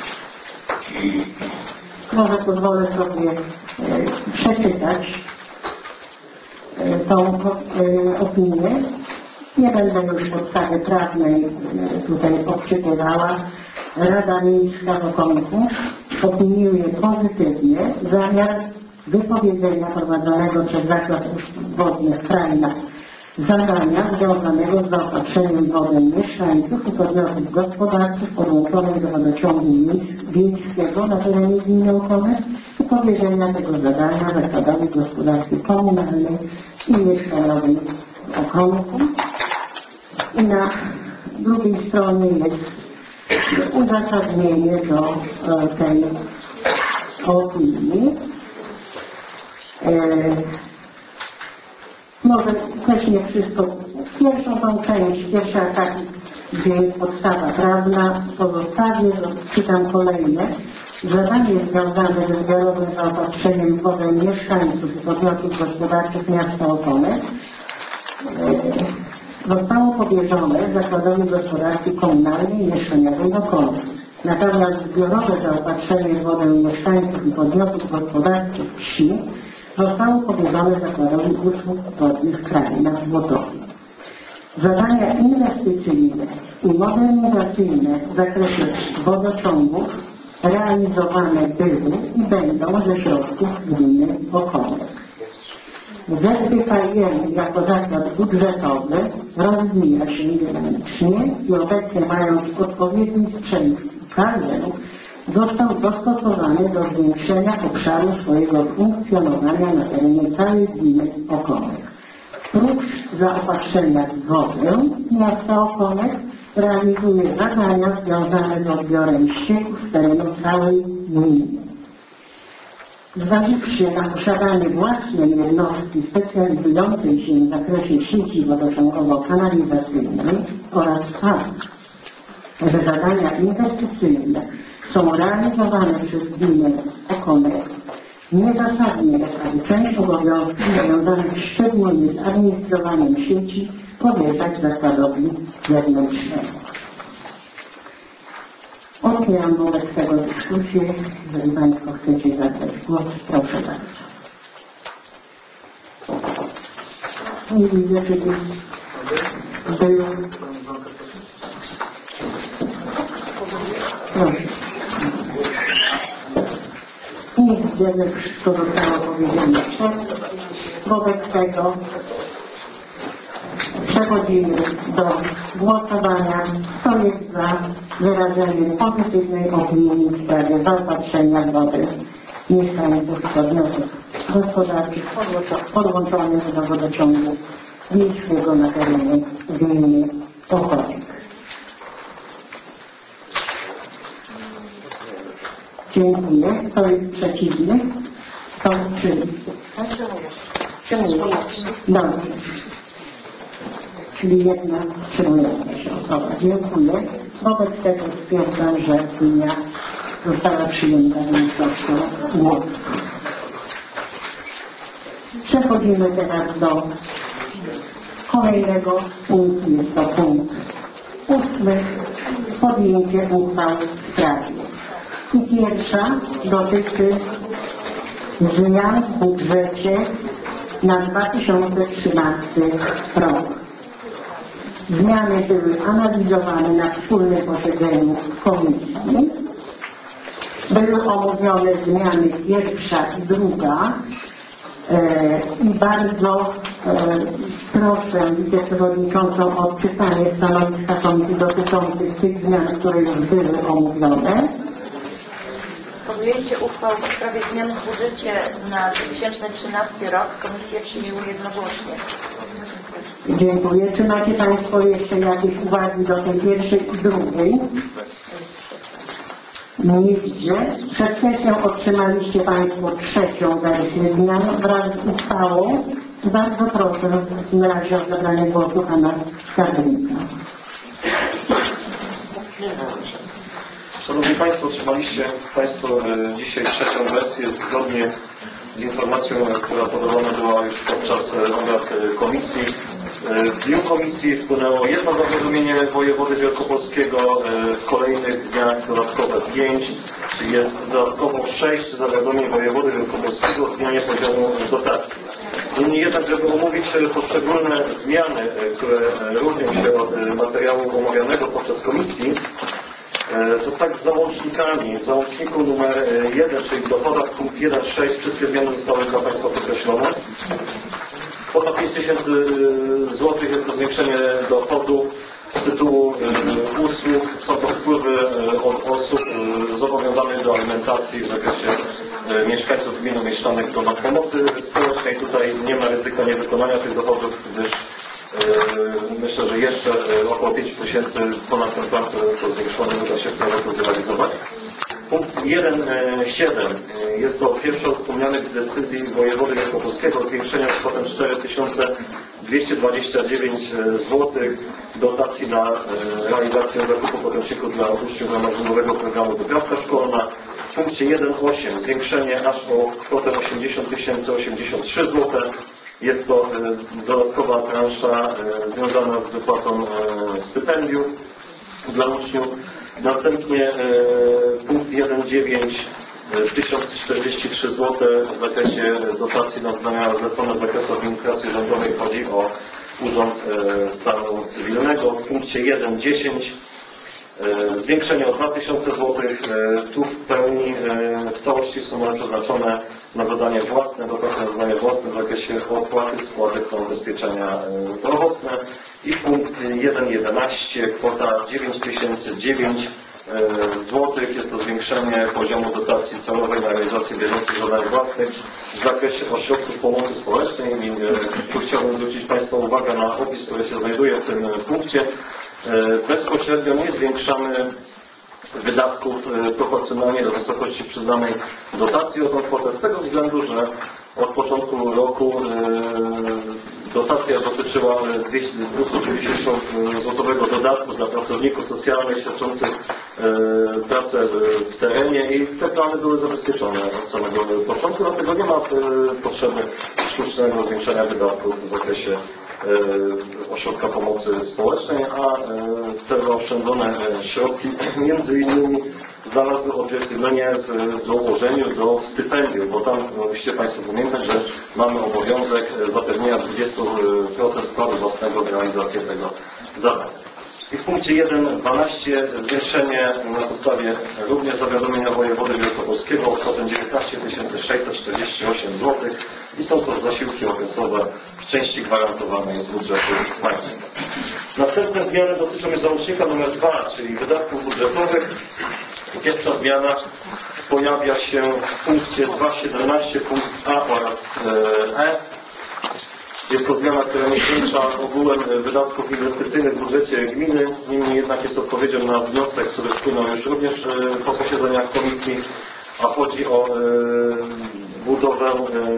Może pozwolę sobie e, przeczytać e, tą e, opinię. Nie będę już podstawy prawnej e, tutaj odczytywała. Rada Miejska w Okonku opiniuje pozytywnie zamiar wypowiedzenia prowadzonego przez Zakład Wodnych Krajna zadania związanego z zaopatrzeniem w wodę mieszkańców i podmiotów gospodarczych podłączonych do wodociągu wiejskiego na terenie gminy Okonek i powierzenia tego zadania Zakładowi Gospodarki Komunalnej i Mieszkaniowej w Okonku. I na drugiej stronie jest uzasadnienie do e, tej opinii. E, Może też nie wszystko. Pierwszą tą część, pierwsza tak, gdzie jest podstawa prawna, pozostawię, czytam kolejne. Zadanie związane ze zbiorowym zaopatrzeniem w wodę mieszkańców i podmiotów gospodarczych miasta Oponek zostało powierzone Zakładowi Gospodarki Komunalnej i Mieszkaniowej Oponek. Natomiast zbiorowe zaopatrzenie w wodę mieszkańców i podmiotów gospodarczych wsi zostało powierzone Zakładowi Usług Wodnych Krajina w Złotowie. Zadania inwestycyjne i modernizacyjne w zakresie wodociągów realizowane były i będą ze środków gminy Oponek. Z S B K M jako zakład budżetowy rozwija się dynamicznie i obecnie mając odpowiedni sprzęt i kadrę, został dostosowany do zwiększenia obszaru swojego funkcjonowania na terenie całej gminy Oponek. Prócz zaopatrzenia w wodę miasta Oponek realizuje zadania związane z odbiorem ścieków z terenu całej gminy. Zważywszy na posiadanie własnej jednostki specjalizującej się w zakresie sieci wodociągowo-kanalizacyjnej oraz fakt, że zadania inwestycyjne są realizowane przez gminę Oponek, niezasadnie jest, aby część obowiązków związanych szczególnie z administrowaniem sieci powierzać zakładowi zewnętrznemu. Otwieram wobec tego dyskusję. Jeżeli Państwo chcecie zabrać głos, proszę bardzo. Nie widzę, czy był. Proszę. Nie widzę, że wszystko zostało powiedziane przed. Wobec tego przechodzimy do głosowania. Kto jest za wyrażeniem pozytywnej opinii w sprawie zaopatrzenia wody mieszkańców i podmiotów gospodarczych podłączonych do wodociągu miejskiego na terenie gminy Oponek? Dziękuję. Kto jest przeciwny? Kto wstrzymał? Wstrzymuje. Dobrze. Czyli jedna wstrzymująca się osoba. Dziękuję. Wobec tego stwierdzam, że opinia została przyjęta większością głosów. Przechodzimy teraz do kolejnego punktu. Jest to punkt ósmy. Podjęcie uchwał w sprawie. I pierwsza dotyczy zmian w budżecie na dwa tysiące trzynasty rok. Zmiany były analizowane na wspólnym posiedzeniu komisji. Były omówione zmiany pierwsza i druga e, i bardzo e, proszę wiceprzewodniczącą o odczytanie stanowiska komisji dotyczących tych zmian, które już były omówione. Podjęcie uchwał w sprawie zmian w budżecie na dwa tysiące trzynasty rok komisje przyjęły jednogłośnie. Dziękuję. Czy macie Państwo jeszcze jakieś uwagi do tej pierwszej i drugiej? Nie widzę. Przed sesją otrzymaliście Państwo trzecią wersję zmian wraz z uchwałą. Bardzo proszę w takim razie o zabranie głosu Pana Skarbnika. Szanowni Państwo, otrzymaliście Państwo e, dzisiaj trzecią wersję zgodnie z informacją, która podawana była już podczas e, obrad e, komisji. E, w dniu komisji wpłynęło jedno zawiadomienie wojewody wielkopolskiego, e, w kolejnych dniach dodatkowe pięć, czyli jest dodatkowo sześć zawiadomień wojewody wielkopolskiego o zmianie poziomu dotacji. Niemniej jednak, żeby omówić poszczególne zmiany, e, które różnią się od e, materiału omawianego podczas komisji, to tak z załącznikami. W załączniku numer jeden, czyli w dochodach punkt jeden sześć, wszystkie zmiany zostały dla Państwa podkreślone. Kwota pięć tysięcy złotych jest to zwiększenie dochodów z tytułu usług. Są to wpływy od osób zobowiązanych do alimentacji w zakresie mieszkańców gmin umieszczonych w domach pomocy społecznej. Tutaj nie ma ryzyka niewykonania tych dochodów, gdyż myślę, że jeszcze około pięć tysięcy ponad ten plan, który został zwiększony, uda się w tym roku zrealizować. Punkt jeden siedem jest to pierwsza z wspomnianych decyzji wojewody wielkopolskiego o zwiększeniu z kwotą cztery tysiące dwieście dwadzieścia dziewięć złotych dotacji na realizację zakupu podręczników dla uczniów w ramach rządowego programu Wyprawka Szkolna. W punkcie jeden osiem zwiększenie aż o kwotę osiemdziesiąt tysięcy osiemdziesiąt trzy złote. Jest to dodatkowa transza związana z wypłatą stypendiów dla uczniów. Następnie punkt jeden dziewięć tysiąc czterdzieści trzy złote w zakresie dotacji na zadania zlecone z zakresu administracji rządowej. Chodzi o Urząd Stanu Cywilnego. W punkcie jeden dziesięć zwiększenie o dwa tysiące złotych. Tu w pełni, w całości są one przeznaczone na zadanie własne, dotacja na zadanie własne w zakresie opłaty składek na ubezpieczenia zdrowotne. I punkt jeden jedenaście, kwota dziewięć tysięcy dziewięć złotych. Jest to zwiększenie poziomu dotacji celowej na realizację bieżących zadań własnych w zakresie ośrodków pomocy społecznej. I tu chciałbym zwrócić Państwa uwagę na opis, który się znajduje w tym punkcie. Bezpośrednio nie zwiększamy wydatków proporcjonalnie do wysokości przyznanej dotacji o tą kwotę z tego względu, że od początku roku dotacja dotyczyła dwieście-złotowego dodatku dla pracowników socjalnych świadczących pracę w terenie i te plany były zabezpieczone od samego początku, dlatego nie ma potrzeby sztucznego zwiększenia wydatków w zakresie ośrodka pomocy społecznej, a te zaoszczędzone środki między innymi znalazły odzwierciedlenie w dołożeniu do stypendium, bo tam musicie Państwo pamiętać, że mamy obowiązek zapewnienia dwadzieścia procent wkładu własnego w realizację tego zadania. I w punkcie jeden dwanaście zwiększenie na podstawie również zawiadomienia wojewody wielkopolskiego o kwotę dziewiętnaście tysięcy sześćset czterdzieści osiem złotych i są to zasiłki okresowe w części gwarantowanej z budżetu państwa. Następne zmiany dotyczą załącznika numer dwa, czyli wydatków budżetowych. Pierwsza zmiana pojawia się w punkcie dwa siedemnaście, punkt A oraz E. Jest to zmiana, która nie zwiększa ogółem wydatków inwestycyjnych w budżecie gminy, niemniej jednak jest odpowiedzią na wniosek, który wpłynął już również po posiedzeniach komisji, a chodzi o budowę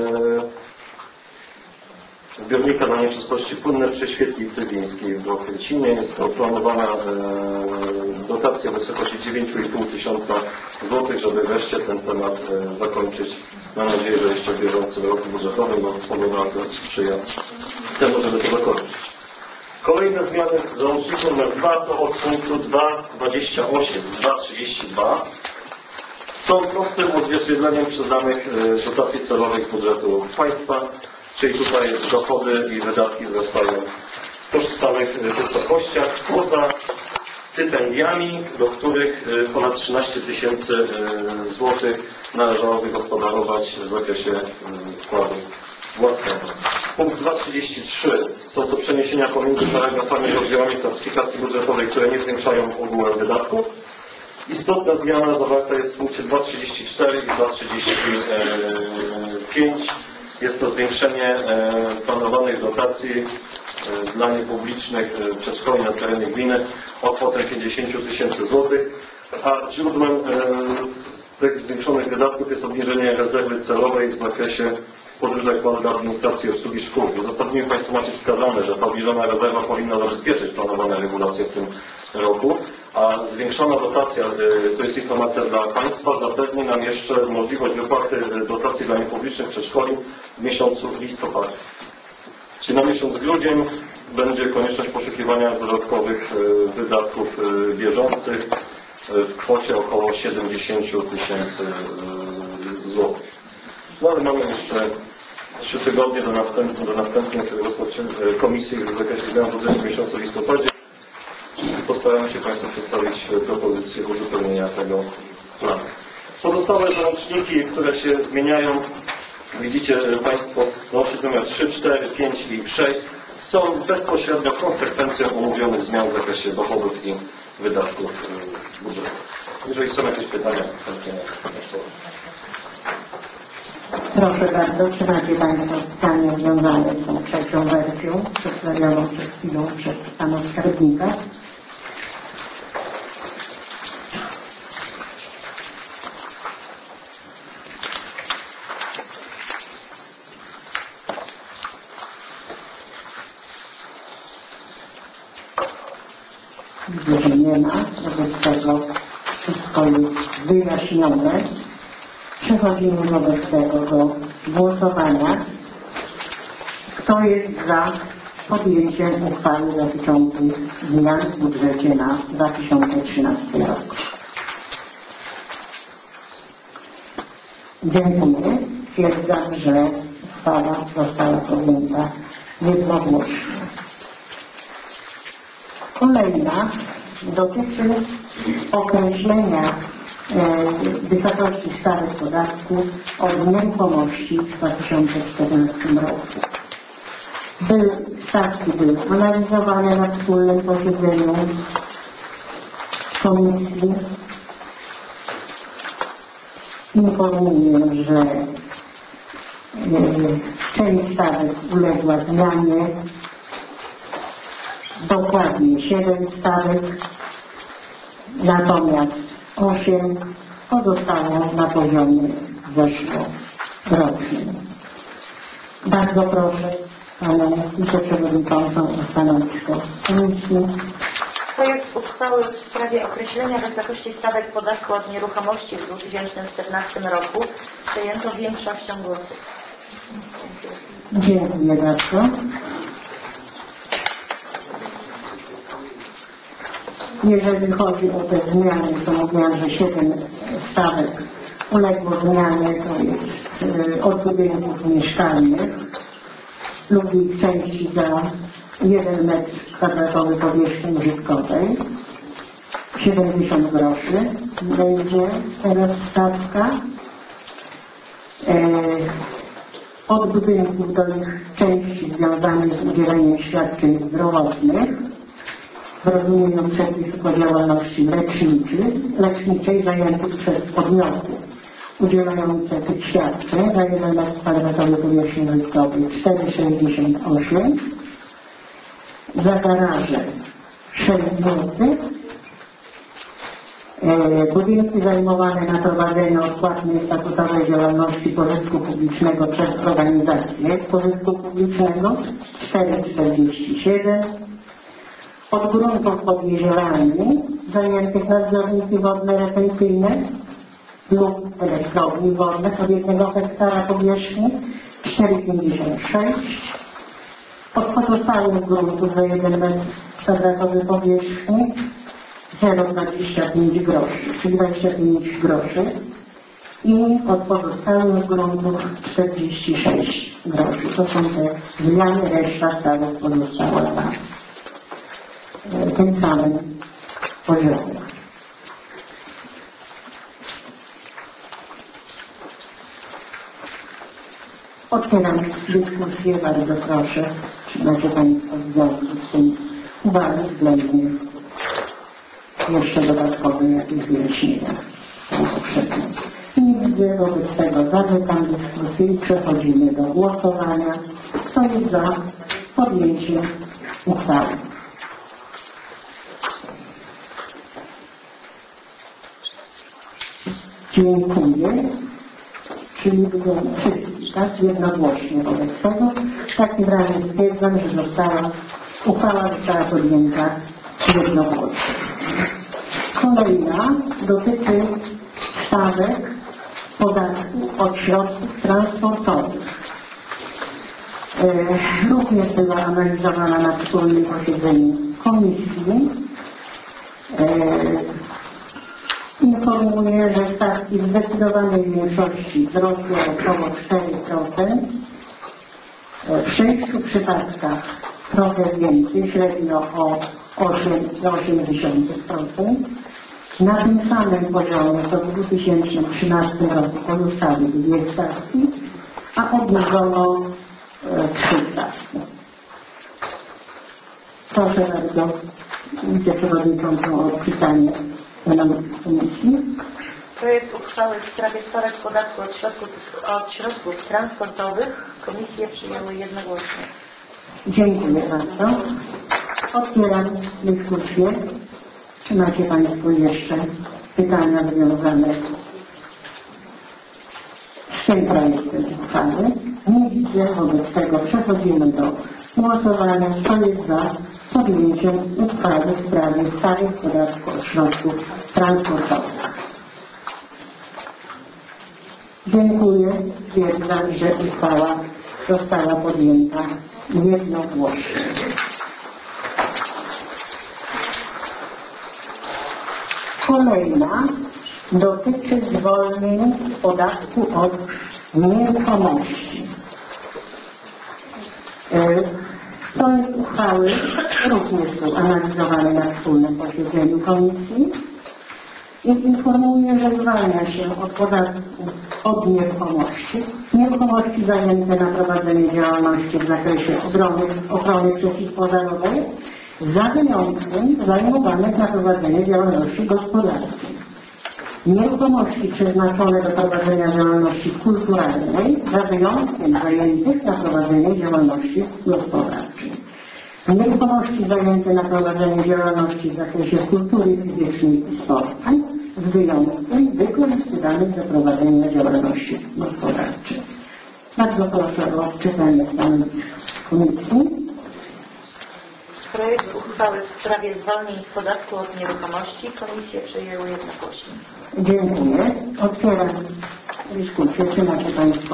zbiornika na nieczystości płynne przy świetlicy wiejskiej w Okręcinie. Jest to planowana dotacja w wysokości dziewięć i pół tysiąca złotych, żeby wreszcie ten temat zakończyć. Mam nadzieję, że jeszcze w bieżącym roku budżetowym, bo pogoda sprzyja temu, żeby to zakończyć. Kolejne zmiany w załączniku numer dwa to od punktu dwa dwadzieścia osiem do dwa trzydzieści dwa są prostym odzwierciedleniem przyznanych dotacji celowych z budżetu państwa, czyli tutaj dochody i wydatki wzrastają w tożsamych wysokościach, poza stypendiami, do których ponad trzynaście tysięcy złotych należało wygospodarować w zakresie wkładu własnego. Punkt dwa trzydzieści trzy są to przeniesienia pomiędzy paragrafami i rozdziałami klasyfikacji budżetowej, które nie zwiększają ogółem wydatków. Istotna zmiana zawarta jest w punkcie dwa trzydzieści cztery i dwa trzydzieści pięć. Jest to zwiększenie planowanych dotacji dla niepublicznych przedszkoli na terenie gminy o kwotę pięćdziesiąt tysięcy złotych, a źródłem tych zwiększonych wydatków jest obniżenie rezerwy celowej w zakresie podwyżek płat dla administracji i obsługi szkół. W uzasadnieniu Państwo macie wskazane, że ta obniżona rezerwa powinna zabezpieczyć planowane regulacje w tym roku, a zwiększona dotacja, to jest informacja dla Państwa, zapewni nam jeszcze możliwość wypłaty dotacji dla niepublicznych przedszkoli w miesiącu listopadzie. Czyli na miesiąc grudzień będzie konieczność poszukiwania dodatkowych wydatków bieżących w kwocie około siedemdziesiąt tysięcy złotych. No ale mamy jeszcze trzy tygodnie do, następnych, do następnych komisji w zakresie zmian w budżecie w miesiącu listopadzie i postaramy się Państwu przedstawić propozycję uzupełnienia tego planu. Pozostałe załączniki, które się zmieniają, widzicie Państwo, załącznik numer trzy, cztery, pięć i sześć są bezpośrednio konsekwencją omówionych zmian w zakresie dochodów i wydatków budżetu. Jeżeli są jakieś pytania, chętnie odpowiem. Proszę bardzo, czy macie Państwo pytania związane z tą trzecią wersją przedstawioną przed chwilą przez Pana Skarbnika? Widzę, że nie ma, wobec tego wszystko jest wyjaśnione. Przechodzimy wobec tego do głosowania. Kto jest za podjęciem uchwały dotyczącej zmian w budżecie na dwa tysiące trzynasty rok? Dziękuję. Stwierdzam, że uchwała została podjęta jednogłośnie. Kolejna dotyczy określenia e, wysokości stawek podatku od nieruchomości w dwa tysiące czternastym roku. Był, stawki były analizowane na wspólnym posiedzeniu komisji. Informuję, że e, część stawek uległa zmianie, dokładnie siedem stawek, natomiast osiem pozostało na poziomie zeszłorocznym. Bardzo proszę Panią Wiceprzewodniczącą o stanowisko komisji. Projekt uchwały w sprawie określenia wysokości stawek podatku od nieruchomości w dwa tysiące czternastym roku przyjęto większością głosów. Dziękuję bardzo. Jeżeli chodzi o te zmiany, to mówiłam, że siedem stawek uległo zmianie, to jest y, od budynków mieszkalnych lub ich części za jeden metr kwadratowy powierzchni użytkowej. siedemdziesiąt groszy będzie teraz stawka. E, od budynków do ich części związanych z udzieleniem świadczeń zdrowotnych w rozumieniu przepisów o działalności leczniczej, leczniczej zajętych przez podmioty udzielające tych świadczeń za jeden metr kwadratowy powierzchni użytkowej cztery sześćdziesiąt osiem, za garaże sześć złotych, e, budynki zajmowane na prowadzeniu odpłatnej statutowej działalności pożytku publicznego przez organizacje pożytku publicznego cztery czterdzieści siedem, od gruntów pod jeziorami zajętych na zbiorniki wodne retencyjne lub elektrowni wodnych od jednego hektara powierzchni cztery pięćdziesiąt sześć, od pozostałych gruntów do jeden metr kwadratowy powierzchni zero przecinek dwadzieścia pięć groszy, czyli dwadzieścia pięć groszy i od pozostałych gruntów czterdzieści sześć groszy. To są te zmiany, reszta stawek pozostała na tym samym poziomie. Otwieram dyskusję, bardzo proszę, czy macie Państwo w związku z tym uwagi względnie jeszcze dodatkowe jakieś wyjaśnienia są potrzebne. Nie widzę, wobec tego zamykam dyskusję i przechodzimy do głosowania. Kto jest za podjęciem uchwały? Dziękuję. Czyli było wszyscy, tak? Jednogłośnie wobec tego. W takim razie stwierdzam, że została, uchwała została podjęta jednogłośnie. Kolejna dotyczy stawek podatku od środków transportowych. E, również była analizowana na wspólnym posiedzeniu komisji. E, Informuję, że stawki w zdecydowanej większości wzrosły o około cztery procent. W sześciu przypadkach trochę więcej, średnio o osiem przecinek osiem procent. Na tym samym poziomie to w dwa tysiące trzynastym roku pozostały dwie stawki, a obniżono e, trzy stawki. Proszę bardzo Wiceprzewodniczącą o pytanie. Projekt uchwały w sprawie stawek podatku od środków, od środków transportowych komisje przyjęły jednogłośnie. Dziękuję bardzo. Otwieram dyskusję. Czy macie Państwo jeszcze pytania związane z tym projektem uchwały? Nie widzę, wobec tego przechodzimy do Głosowanie kto jest za podjęciem uchwały w sprawie stałych podatku od środków transportowych. Dziękuję. Stwierdzam, że uchwała została podjęta jednogłośnie. Kolejna dotyczy zwolnień z podatku od nieruchomości. Projekt uchwały również był analizowany na wspólnym posiedzeniu komisji i informuje, że zwalnia się od podatku od nieruchomości nieruchomości zajęte na prowadzenie działalności w zakresie obrony, ochrony przeciwpożarowej za wyjątkiem zajmowanych na prowadzenie działalności gospodarczej. Nieruchomości przeznaczone do prowadzenia działalności kulturalnej za wyjątkiem zajętych na prowadzenie działalności gospodarczej. Nieruchomości zajęte na prowadzenie działalności w zakresie kultury fizycznej i sportu z wyjątkiem wykorzystywanych do prowadzenia działalności gospodarczej. Bardzo proszę o czytanie stanowiska komisji. Projekt uchwały w sprawie zwolnień z podatku od nieruchomości komisje przyjęły jednogłośnie. Dziękuję. Otwieram dyskusję. Czy macie Państwo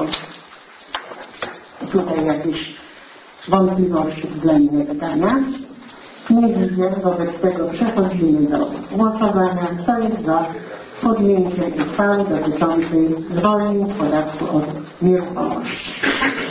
tutaj jakieś wątpliwości względne pytania? Nie widzę, wobec tego przechodzimy do głosowania. Kto jest za podjęciem uchwały dotyczącej zwolnień z podatku od nieruchomości?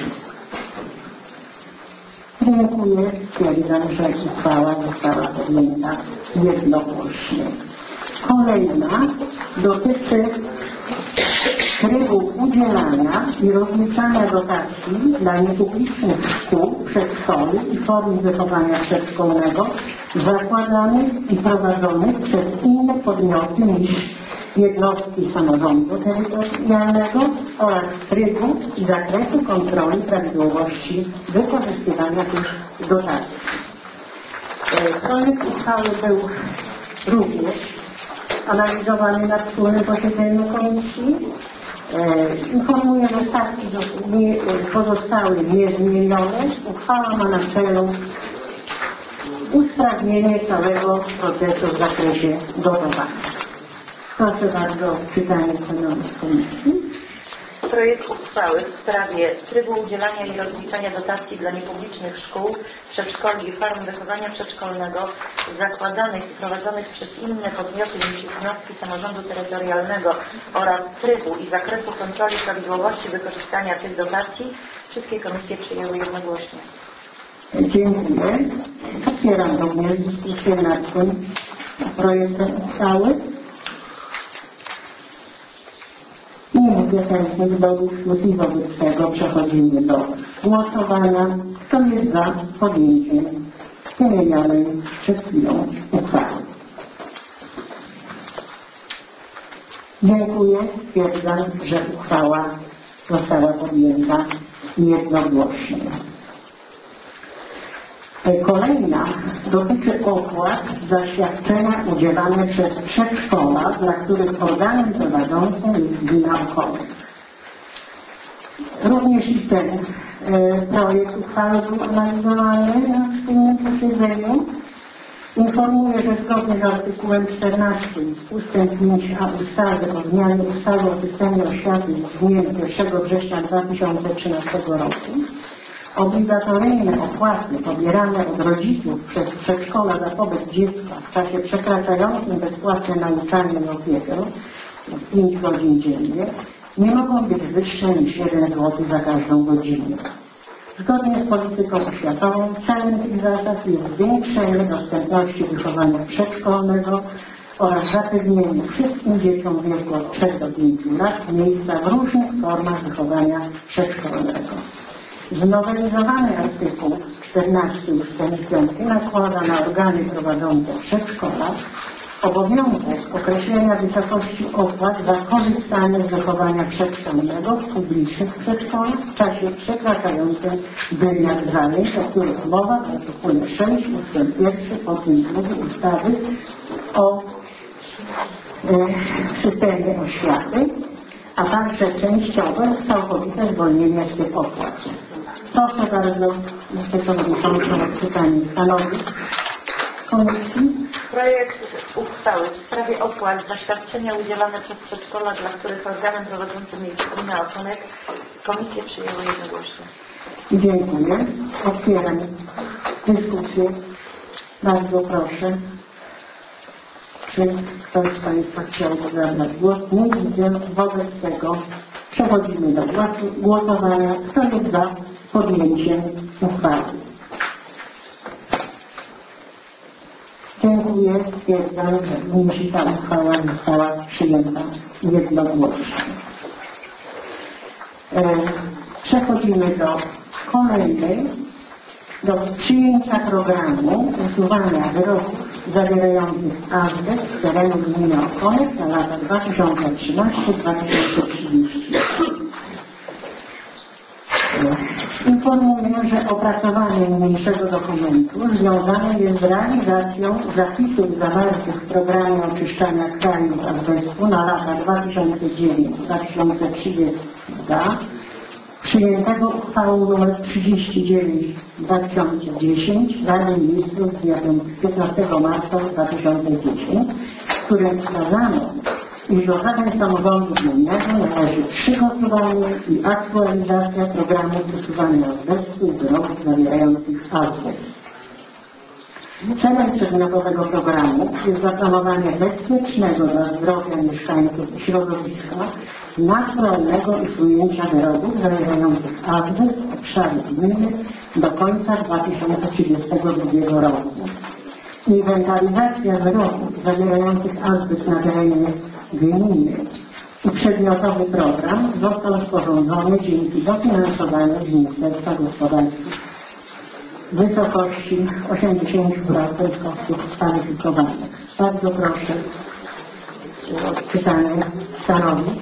Dziękuję. Stwierdzam, że uchwała została podjęta jednogłośnie. Kolejna dotyczy trybu udzielania i rozliczania dotacji dla niepublicznych szkół, przedszkoli i form wychowania przedszkolnego zakładanych i prowadzonych przez inne podmioty niż jednostki samorządu terytorialnego oraz trybu i zakresu kontroli prawidłowości wykorzystywania tych dotacji. Projekt uchwały był również analizowany na wspólnym posiedzeniu komisji. E, informuję, że stawki nie, pozostały niezmienione. Uchwała ma na celu usprawnienie całego procesu w zakresie dotowania. Proszę bardzo o czytanie stanowisk komisji. Projekt uchwały w sprawie trybu udzielania i rozliczania dotacji dla niepublicznych szkół, przedszkoli i farm wychowania przedszkolnego zakładanych i prowadzonych przez inne podmioty niż jednostki samorządu terytorialnego oraz trybu i zakresu kontroli prawidłowości wykorzystania tych dotacji wszystkie komisje przyjęły jednogłośnie. Dziękuję. Otwieram również dyskusję nad tym projektem uchwały. Nie widzę chętnych do dyskusji, wobec tego przechodzimy do głosowania. Kto jest za podjęciem wymienionej przed chwilą uchwały? Dziękuję. Stwierdzam, że uchwała została podjęta jednogłośnie. Kolejna dotyczy opłat za świadczenia udzielane przez przedszkola, dla których organem prowadzącym jest gmina Okonek. Również i ten e, projekt uchwały był analizowany na wspólnym posiedzeniu. Informuję, że zgodnie z artykułem czternastym ustęp pięć a ustawy o zmianie ustawy o systemie oświaty z dnia pierwszego września dwa tysiące trzynastego roku obligatoryjne opłaty pobierane od rodziców przez przedszkola za pobyt dziecka w czasie przekraczającym bezpłatne nauczanie i opiekę pięć godzin dziennie nie mogą być wyższe niż jeden złoty za każdą godzinę. Zgodnie z polityką oświatową celem tych zasad jest zwiększenie dostępności wychowania przedszkolnego oraz zapewnienie wszystkim dzieciom w wieku od trzech do pięciu lat miejsca w różnych formach wychowania przedszkolnego. Znowelizowany artykuł czternasty ustęp piąty nakłada na organy prowadzące przedszkola obowiązek określenia wysokości opłat za korzystanie z wychowania przedszkolnego w publicznych przedszkolach w czasie przekraczającym wymiar zajęć, o których mowa w artykule sześć ustęp pierwszy podpunkt drugi ustawy o e, systemie oświaty. a także częściowe, całkowite zwolnienie z tych opłat. Proszę bardzo, Przewodniczącą o czytanie stanowisk Komisji. Projekt uchwały w sprawie opłat za świadczenia udzielane przez przedszkola, dla których organem prowadzącym jest gmina Okonek, komisje przyjęły jednogłośnie. Dziękuję. Otwieram dyskusję. Bardzo proszę. Czy ktoś z Państwa chciałby zabrać głos? Nie widzę. Wobec tego przechodzimy do głosu, głosowania. Kto jest za podjęciem uchwały? Dziękuję. Stwierdzam, że ta uchwała została przyjęta jednogłośnie. E, przechodzimy do kolejnej, do przyjęcia programu usuwania wyrobów zawierających azbest z terenu gminy Okonek na lata dwa tysiące trzynaście do dwa tysiące trzydziestego. Informuję, że opracowanie niniejszego dokumentu związane jest z realizacją zapisów zawartych w programie oczyszczania kraju z azbestu na lata dwa tysiące dziewiąty do dwa tysiące trzydziestego, przyjętego uchwałą nr trzydzieści dziewięć dwa tysiące dziesięć Rady Ministrów z dnia piętnastego marca dwa tysiące dziesiątego, w którym wskazano, iż do zadań samorządu gminnego należy przygotowanie i aktualizacja programu usuwania azbestu i wyrobów zawierających azbest. Celem przedmiotowego programu jest zaplanowanie bezpiecznego dla zdrowia mieszkańców i środowiska naturalnego usunięcia wyrobów zawierających azbest w obszarze gminy do końca dwa tysiące trzydziestego drugiego roku. Inwentaryzacja wyrobów zawierających azbest na terenie gminy i przedmiotowy program został sporządzony dzięki dofinansowaniu z Ministerstwa Gospodarki w wysokości osiemdziesiąt procent kosztów kwalifikowanych. Bardzo proszę o odczytanie stanowisk.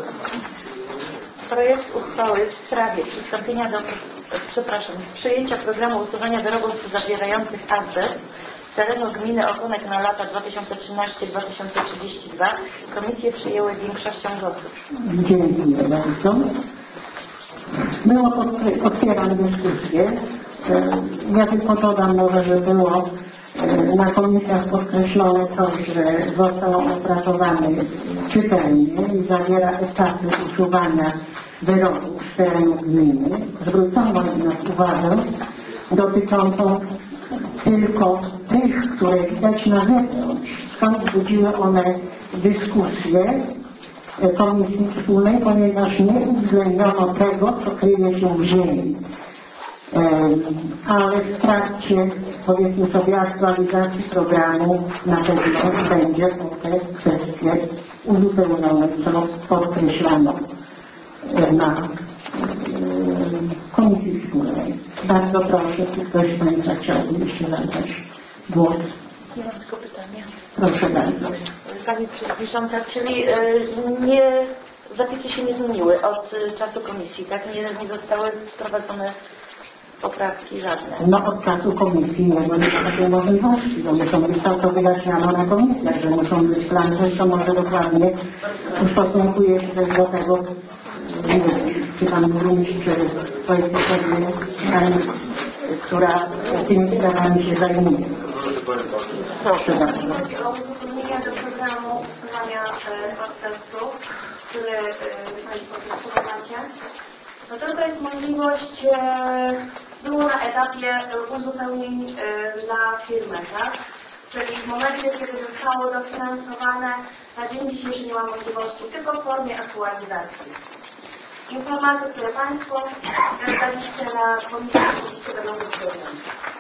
Projekt uchwały w sprawie przystąpienia do, przepraszam, przyjęcia programu usuwania wyrobów zawierających azbest z terenu gminy Okonek na lata dwa tysiące trzynasty do dwa tysiące trzydziestego komisje przyjęły większością głosów. Dziękuję bardzo. Było, otwieram dyskusję. Ja tylko dodam może, że było na komisjach podkreślone to, że został opracowany czytelnie i zawiera etapy usuwania wyrobów z terenu gminy. Zwrócono jednak uwagę dotyczącą tylko tych, które widać na zewnątrz. Stąd budziły one dyskusję Komisji Wspólnej, ponieważ nie uwzględniono tego, co kryje się w ziemi. Ale w trakcie, powiedzmy sobie, aktualizacji programu na pewno będzie te kwestie uzupełnione, co podkreślano na Komisji Wspólnej. Bardzo proszę, czy ktoś z Państwa chciałby jeszcze zabrać głos? Ja mam tylko pytanie. Proszę bardzo. Pani Przewodnicząca, czyli y, nie, zapisy się nie zmieniły od y, czasu komisji, tak? Nie, nie zostały wprowadzone poprawki żadne. No od czasu komisji nie ma takiej możliwości, bo muszą być to wyjaśnione na komisjach, że muszą być plany, to może dokładnie ustosunkuje się też do tego, nie wiem, czy Pan Burmistrz, czy Państwo sobie pani, która tymi sprawami się zajmuje. Proszę bardzo. Chodzi o uzupełnienie do programu usuwania azbestu, który Państwo wprowadzacie. No to, to jest możliwość, było na etapie uzupełnień dla firmy, tak? Czyli w momencie, kiedy zostało dofinansowane, na dzień dzisiejszy nie ma możliwości, tylko w formie aktualizacji. Informacje, które Państwo daliście na komisji, oczywiście będą uwzględnione.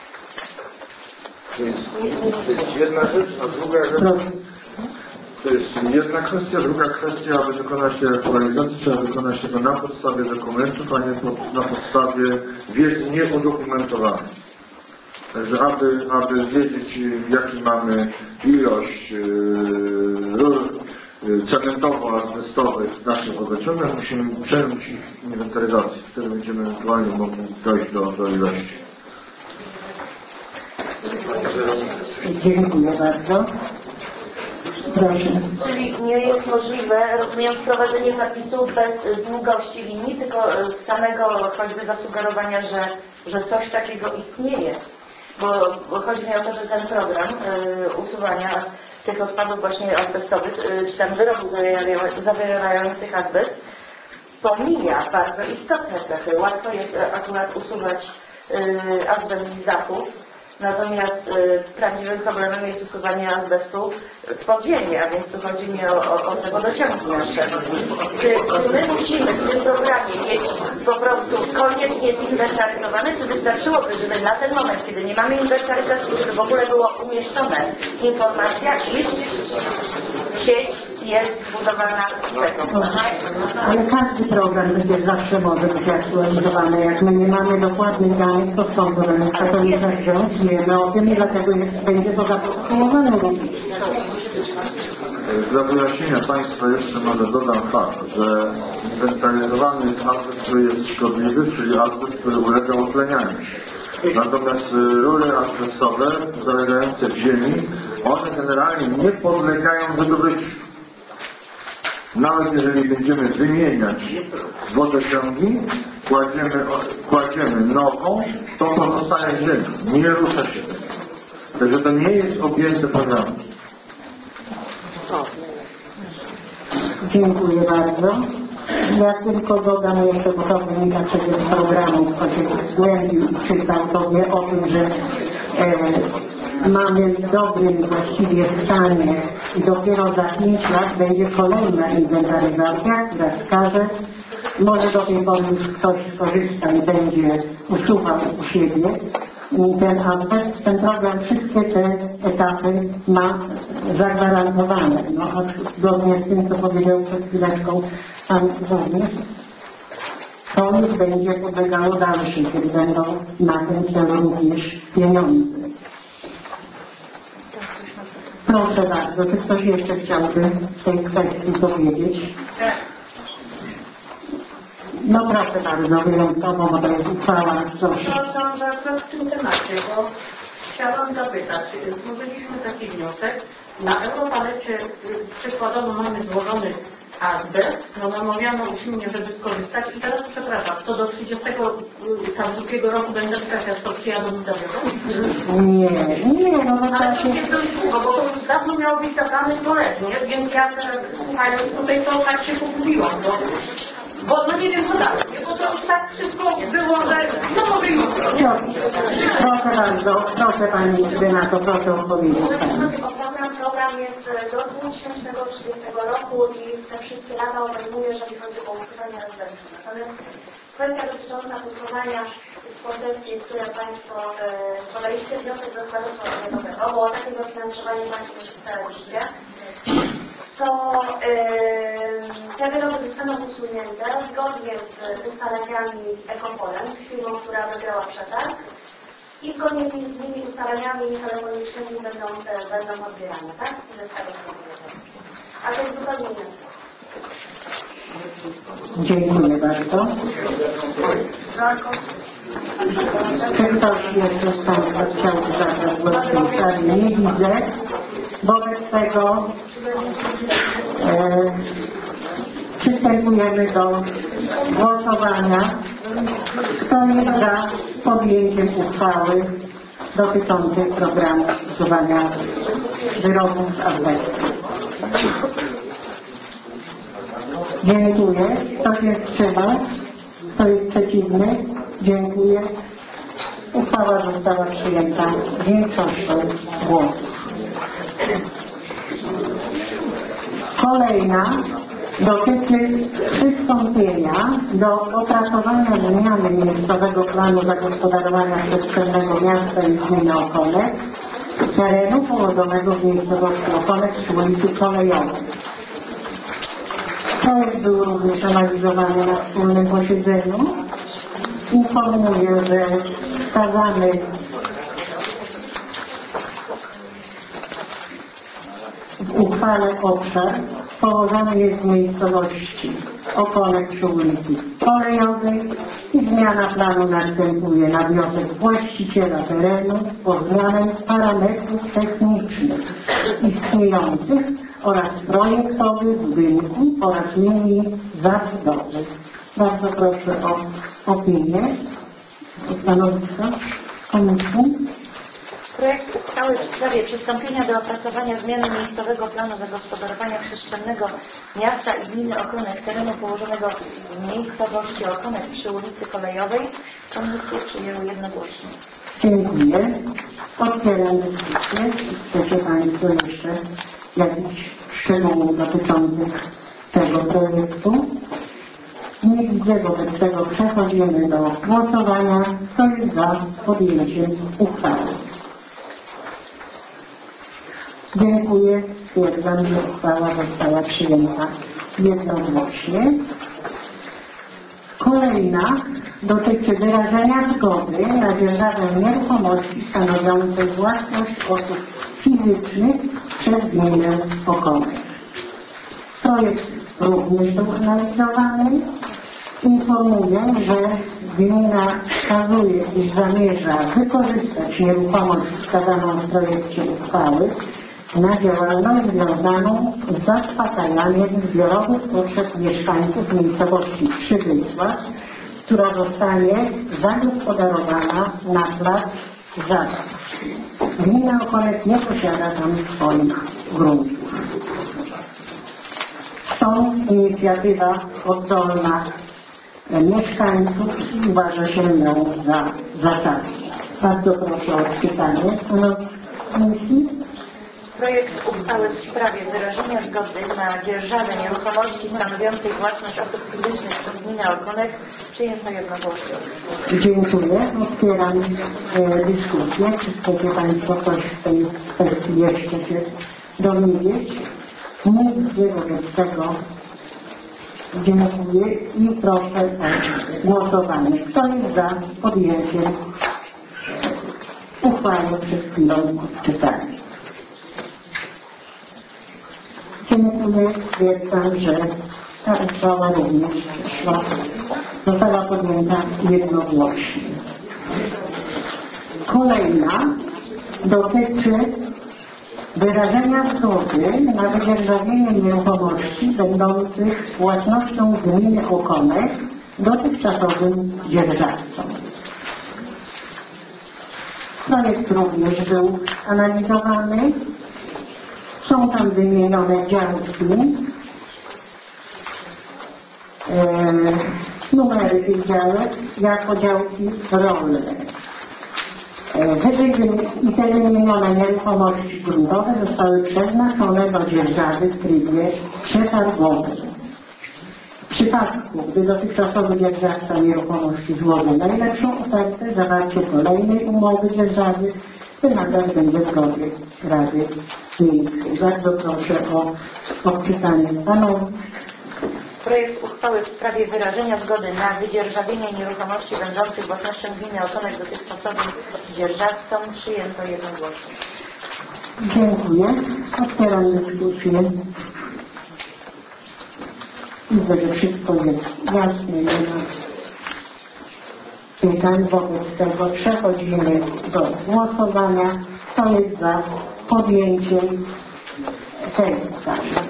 To jest, to jest jedna rzecz, a druga rzecz, to jest jedna kwestia, druga kwestia, aby dokonać tej aktualizacji, trzeba wykonać tego na podstawie dokumentów, a nie pod, na podstawie wiedzy nieudokumentowanej. Także aby, aby wiedzieć, jaki mamy ilość yy, rur cementowo-azbestowych w naszych wodociągach, musimy przejąć ich inwentaryzację. Wtedy będziemy ewentualnie mogli dojść do, do ilości. Dziękuję bardzo. Proszę. Czyli nie jest możliwe, rozumiem, wprowadzenie zapisów bez długości linii, tylko z samego choćby zasugerowania, że, że coś takiego istnieje. Bo, bo chodzi mi o to, że ten program y, usuwania tych odpadów właśnie azbestowych, y, czy tam wyrobów zawierających azbest, pomija bardzo istotne cechy. Łatwo jest akurat usuwać y, azbest z dachów, natomiast y, prawdziwym problemem jest usuwanie azbestu z podziemi, a więc tu chodzi mi o, o, o te wodociągi nasze. Czy, czy my musimy w tym programie mieć po prostu koniecznie zinwentaryzowane, czy wystarczyłoby, żeby na ten moment, kiedy nie mamy inwentaryzacji, żeby w ogóle było umieszczone informacja, iż sieć jest zbudowana z tego. Ale każdy program przecież zawsze może być aktualizowany. Jak my nie mamy dokładnych danych, to skąd możemy to nie wziąć? Wiemy o tym i dlatego jest, będzie to zaproponowane również. Dla wyjaśnienia Państwa jeszcze może dodam fakt, że inwentaryzowany azbest, który jest szkodliwy, czyli azbest, który ulega utlenianiu. Natomiast rury azbestowe zalegające w ziemi, one generalnie nie podlegają wydobyciu. Nawet jeżeli będziemy wymieniać wodociągi, kładziemy, kładziemy nową, to pozostaje w ziemi, nie rusza się. Także to nie jest objęte programem. Dziękuję bardzo. Ja tylko dodam jeszcze, bo to wynika przecież z programu, kto się zgłębił i czytał, to wie o tym, że e, mamy w dobrym właściwie stanie i dopiero za pięć lat będzie kolejna inwentaryzacja, która wskaże, może do tej pory już ktoś skorzysta i będzie usuwał u siebie ten azbest, ten program wszystkie te etapy ma zagwarantowane. No a zgodnie z tym, co powiedział przed chwileczką Pan również, to już będzie podlegało dalszym, kiedy będą na ten cel również pieniądze. Proszę bardzo, czy ktoś jeszcze chciałby w tej kwestii dowiedzieć? No proszę bardzo, wyjątkowo, bo to jest uchwała. Przepraszam, że akurat w tym temacie, bo chciałam zapytać, złożyliśmy taki wniosek, na Europalecie przykładowo mamy złożony azbest, no namawiano usilnie, żeby skorzystać i teraz przepraszam, to do trzydziestego drugiego roku będzie taka stacja do Budawiego? Nie, nie, no to Ale tak to się... jest dość długo, bo to już dawno miało być zadane poletnie, więc ja teraz słuchając tutaj to tak się pogubiłam, bo, bo no nie wiem co dalej, nie? Bo to już tak wszystko było, że no może już, nie? Proszę bardzo, proszę Pani Renato, proszę odpowiedzieć. Program, program jest do dwa tysiące trzydziestego roku i te wszystkie lata obejmuje, jeżeli chodzi o usuwanie azbestu. Natomiast kwestia dotycząca usuwania z koncepcji, które Państwo e, podaliście wniosek do składu podmiotowego, bo o takiego finansowania Państwo się staraliście, to e, te wyroby zostaną usunięte zgodnie z ustaleniami Ekopolem, z firmą, która wygrała przetarg, i zgodnie z tymi ustaleniami telefonicznymi będą, e, będą odbierane, tak? A to jest zupełnie inne. Dziękuję bardzo. Czy ktoś jeszcze z Państwa chciałby zabrać głos w tej sprawie? Nie widzę. Wobec tego e, przystępujemy do głosowania. Kto jest za podjęciem uchwały dotyczącej programu usuwania wyrobów z azbestu? Dziękuję. Kto się wstrzymał? Kto jest przeciwny? Dziękuję. Uchwała została przyjęta większością głosów. Kolejna dotyczy przystąpienia do opracowania zmiany miejscowego planu zagospodarowania przestrzennego miasta i gminy Okonek, terenu położonego w miejscowości Okonek przy ulicy Kolejowej. Projekt był również analizowany na wspólnym posiedzeniu. Informuję, że wskazany w uchwale obszar położony jest w miejscowości Okonek przy ulicy Kolejowej i zmiana planu następuje na wniosek właściciela terenu o zmianę parametrów technicznych i istniejących oraz projektowych budynków oraz linii zabudowy. Bardzo proszę o opinię, stanowisko komisji. Projekt uchwały w sprawie przystąpienia do opracowania zmiany miejscowego planu zagospodarowania przestrzennego miasta i gminy Okonek terenu położonego w miejscowości Okonek przy ulicy Kolejowej komisje przyjęły jednogłośnie. Dziękuję. Otwieram dyskusję. Chcecie Państwo jeszcze jakichś szczegółów dotyczących tego projektu? Nie widzę, wobec tego przechodzimy do głosowania. Kto jest za podjęciem uchwały? Dziękuję. Stwierdzam, że uchwała została przyjęta jednogłośnie. Kolejna dotyczy wyrażenia zgody na dzierżawę nieruchomości stanowiącej własność osób fizycznych przez gminę Okonek. Projekt również był analizowany. Informuję, że gmina wskazuje, iż zamierza wykorzystać nieruchomość wskazaną w projekcie uchwały na działalność związaną z zaspokajaniem zbiorowych potrzeb mieszkańców miejscowości Przybysła, która zostanie zagospodarowana na plac zabaw. Gmina Okonek nie posiada tam swoich gruntów. Stąd inicjatywa oddolna mieszkańców i uważa się ją za zasadną. Bardzo proszę o odczytanie komisji. Projekt uchwały w sprawie wyrażenia zgody na dzierżawę nieruchomości stanowiącej własność osób fizycznych przez gminę Okonek przyjęto jednogłośnie. Dziękuję. Otwieram e, dyskusję. Czy chcecie Państwo coś w tej kwestii jeszcze się dowiedzieć? Nie widzę, wobec tego dziękuję i proszę o głosowanie. Kto jest za podjęciem uchwały przed chwilą odczytania? Dziękuję. Stwierdzam, że ta uchwała również szła, została podjęta jednogłośnie. Kolejna dotyczy wyrażenia zgody na wydzierżawienie nieruchomości będących własnością gminy Okonek dotychczasowym dzierżawcom. Projekt również był analizowany. Są tam wymienione działki, e, numery tych działek jako działki rolne. I te wymienione nieruchomości gruntowe zostały przeznaczone do dzierżawy w trybie przetargowym. W przypadku, gdy dotychczasowy dzierżawca nieruchomości złoży najlepszą ofertę, zawarcie kolejnej umowy dzierżawy wymagać będzie zgody Rady Miejskiej. Bardzo proszę o odczytanie stanowisk. Projekt uchwały w sprawie wyrażenia zgody na wydzierżawienie nieruchomości będących własnością gminy Okonek dotychczasowym dzierżawcom przyjęto jednogłośnie. Dziękuję. Otwieram dyskusję. Widzę, że wszystko jest jasne, nie ma pytań. Wobec tego przechodzimy do głosowania. Kto jest za podjęciem tej ustawy?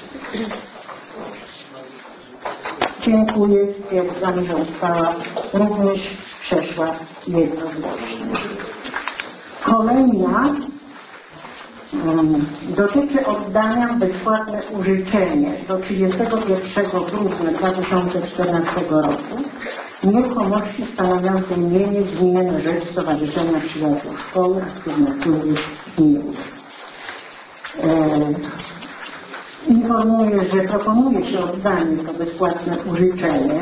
Dziękuję. Stwierdzam, że uchwała również przeszła jednogłośnie. Kolejna um, dotyczy oddania w bezpłatne użyczenie do trzydziestego pierwszego grudnia dwa tysiące czternastego roku nieruchomości stanowiącej mienie gminy na rzecz Stowarzyszenia Przyjaciół Szkoły Aktywnej Służby Gminy. Informuję, że proponuje się oddanie to bezpłatne użyczenie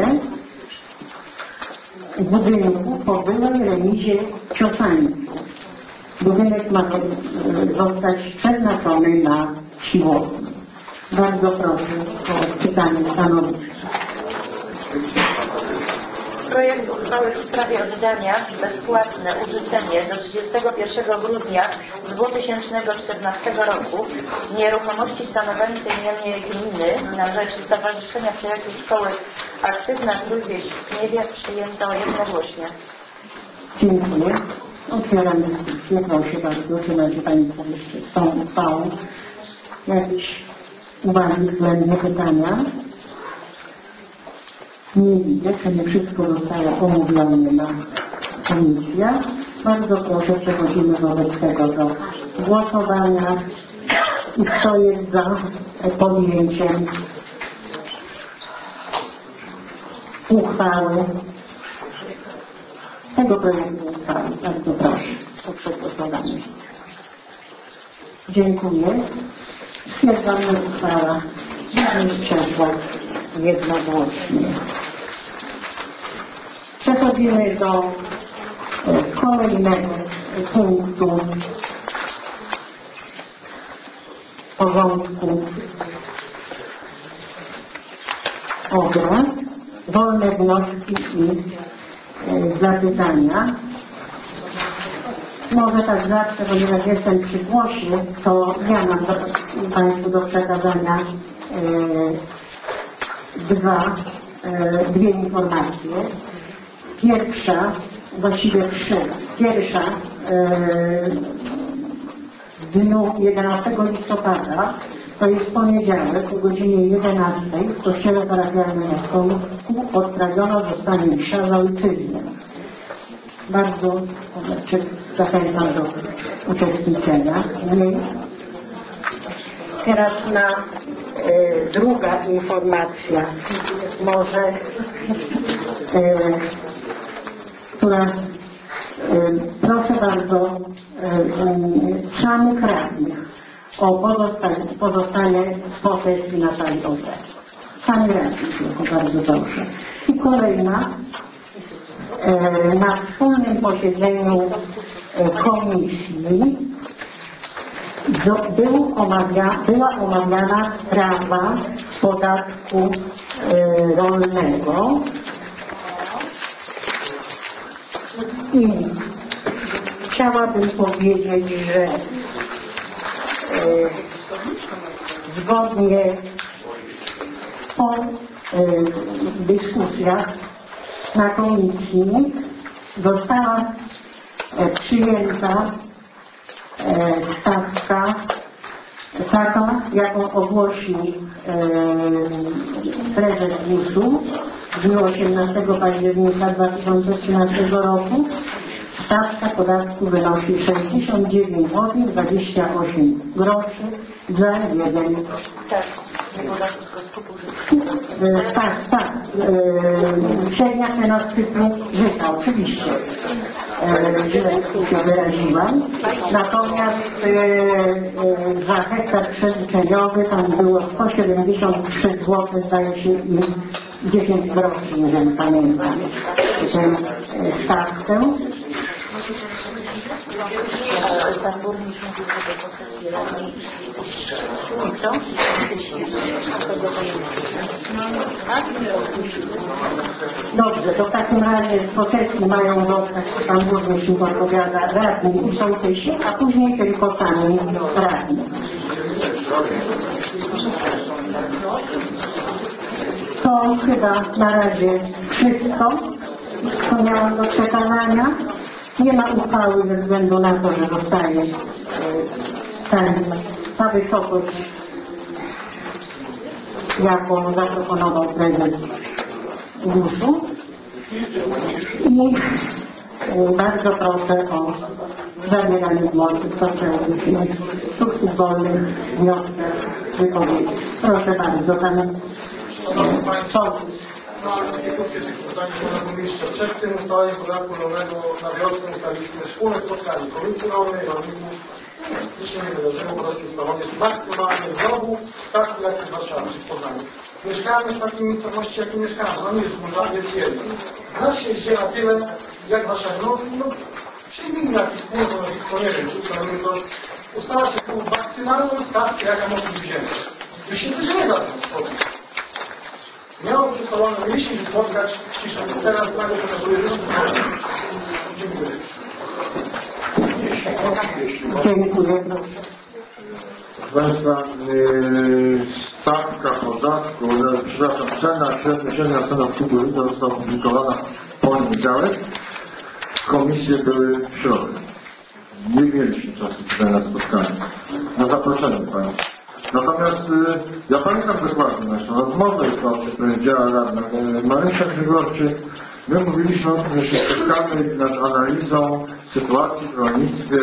budynku po byłej remizie Ciosańcu. Budynek ma zostać przeznaczony na siłownię. Bardzo proszę o odczytanie stanowiska. Projekt uchwały w sprawie oddania w bezpłatne użyczenie do trzydziestego pierwszego grudnia dwa tysiące czternastego roku nieruchomości stanowiącej mienie gminy na rzecz Stowarzyszenia Przyjaciół Szkoły Aktywna Trójwieś Kniewia przyjęto jednogłośnie. Dziękuję. Otwieram dyskusję. Proszę bardzo, czy macie Państwo jeszcze z tą uchwałą jakieś uwagi względnie pytania? Nie widzę, że nie wszystko zostało omówione na komisjach. Bardzo proszę, przechodzimy wobec tego do głosowania. I kto jest za podjęciem uchwały, tego projektu uchwały? Bardzo proszę o przegłosowanie. Dziękuję. Stwierdzam, że uchwała jest przeszła jednogłośnie. Przechodzimy do e, kolejnego punktu porządku obrad. Wolne wnioski i e, zapytania. Może tak zacznę, ponieważ jestem przy głosie, to ja mam do, Państwu do przekazania e, dwa, e, dwie informacje. Pierwsza, właściwie trzy. Pierwsza e, w dniu jedenastego listopada, to jest poniedziałek o godzinie jedenastej w kościele parafialnym na Skomówku odprawiona zostanie msza za ojczyznę. Bardzo zachęcam do uczestniczenia w niej. Teraz na e, druga informacja, może, e, która, e, proszę bardzo, e, samych radnych o pozostanie, pozostanie w posesji Natalii Obrad. Sami radni, bardzo dobrze. I kolejna, na wspólnym posiedzeniu komisji był omawia, była omawiana sprawa podatku rolnego i chciałabym powiedzieć, że zgodnie po dyskusjach na komisji została przyjęta stawka taka, jaką ogłosił prezes GUS-u w dniu osiemnastego października dwa tysiące trzynastego roku. Stawka podatku wynosi sześćdziesiąt dziewięć złotych dwadzieścia osiem groszy za jeden. Tak, tak. Średnia cena cyklu żyta, oczywiście. Źle się wyraziłam. Natomiast za hektar przeliczeniowy tam było sto siedemdziesiąt trzy złote, zdaje się, i dziesięć groszy, jeżeli pamiętam tę stawkę. Pan burmistrz mówił, że do posesji radnej i co? Dobrze, to w takim razie z posesji mają dostać, pan burmistrz mi odpowiada, radni i sołtysi, a później tylko sami radni. To chyba na razie wszystko, co miałam do przekazania. Nie ma uchwały ze względu na to, że zostaje ten, ta wysokość, jaką zaproponował prezes GUS-u. I bardzo proszę o zabieranie głosu, kto chciałby się tu w tych wolnych wnioskach wypowiedzieć. Proszę bardzo, pan sołtys. Panie Burmistrzu, przed tym ustaleniem podatku rolnego na wiosnę ustaliliśmy wspólne spotkanie Komisji Rolnej, Rolników. Nic się nie wydarzyło, po prostu ustalone jest maksymalnie znowu tak jak w Warszawie, w Poznaniu. Mieszkamy w takiej miejscowości, jak mieszkamy. No nie jest duża, jest jedna. Nas się zdziela tyle, jak w Warszawie. No, no przyjmijmy jakiś wspólny stanowisko, nie wiem, czy ustalimy to. Ustala się tu maksymalną stawkę, jaka może być wzięta. Już się coś nie da w ten sposób. Miało przyszkolone, mieliśmy się spotkać ciszę. Teraz nagle pokazuję, że dziękuję. Dziękuję. Proszę Państwa, yy, stawka podatku, yy, przepraszam, cena, średnia, średnia cena skupu życia została opublikowana w poniedziałek. Komisje były w środę. Nie mieliśmy czasu tutaj na spotkanie. Na zaproszenie Państwa. Natomiast y, ja pamiętam dokładnie naszą rozmowę, to powiedziała radna Marysia Grzegorczyk. My mówiliśmy o tym, że się spotkamy nad analizą sytuacji w rolnictwie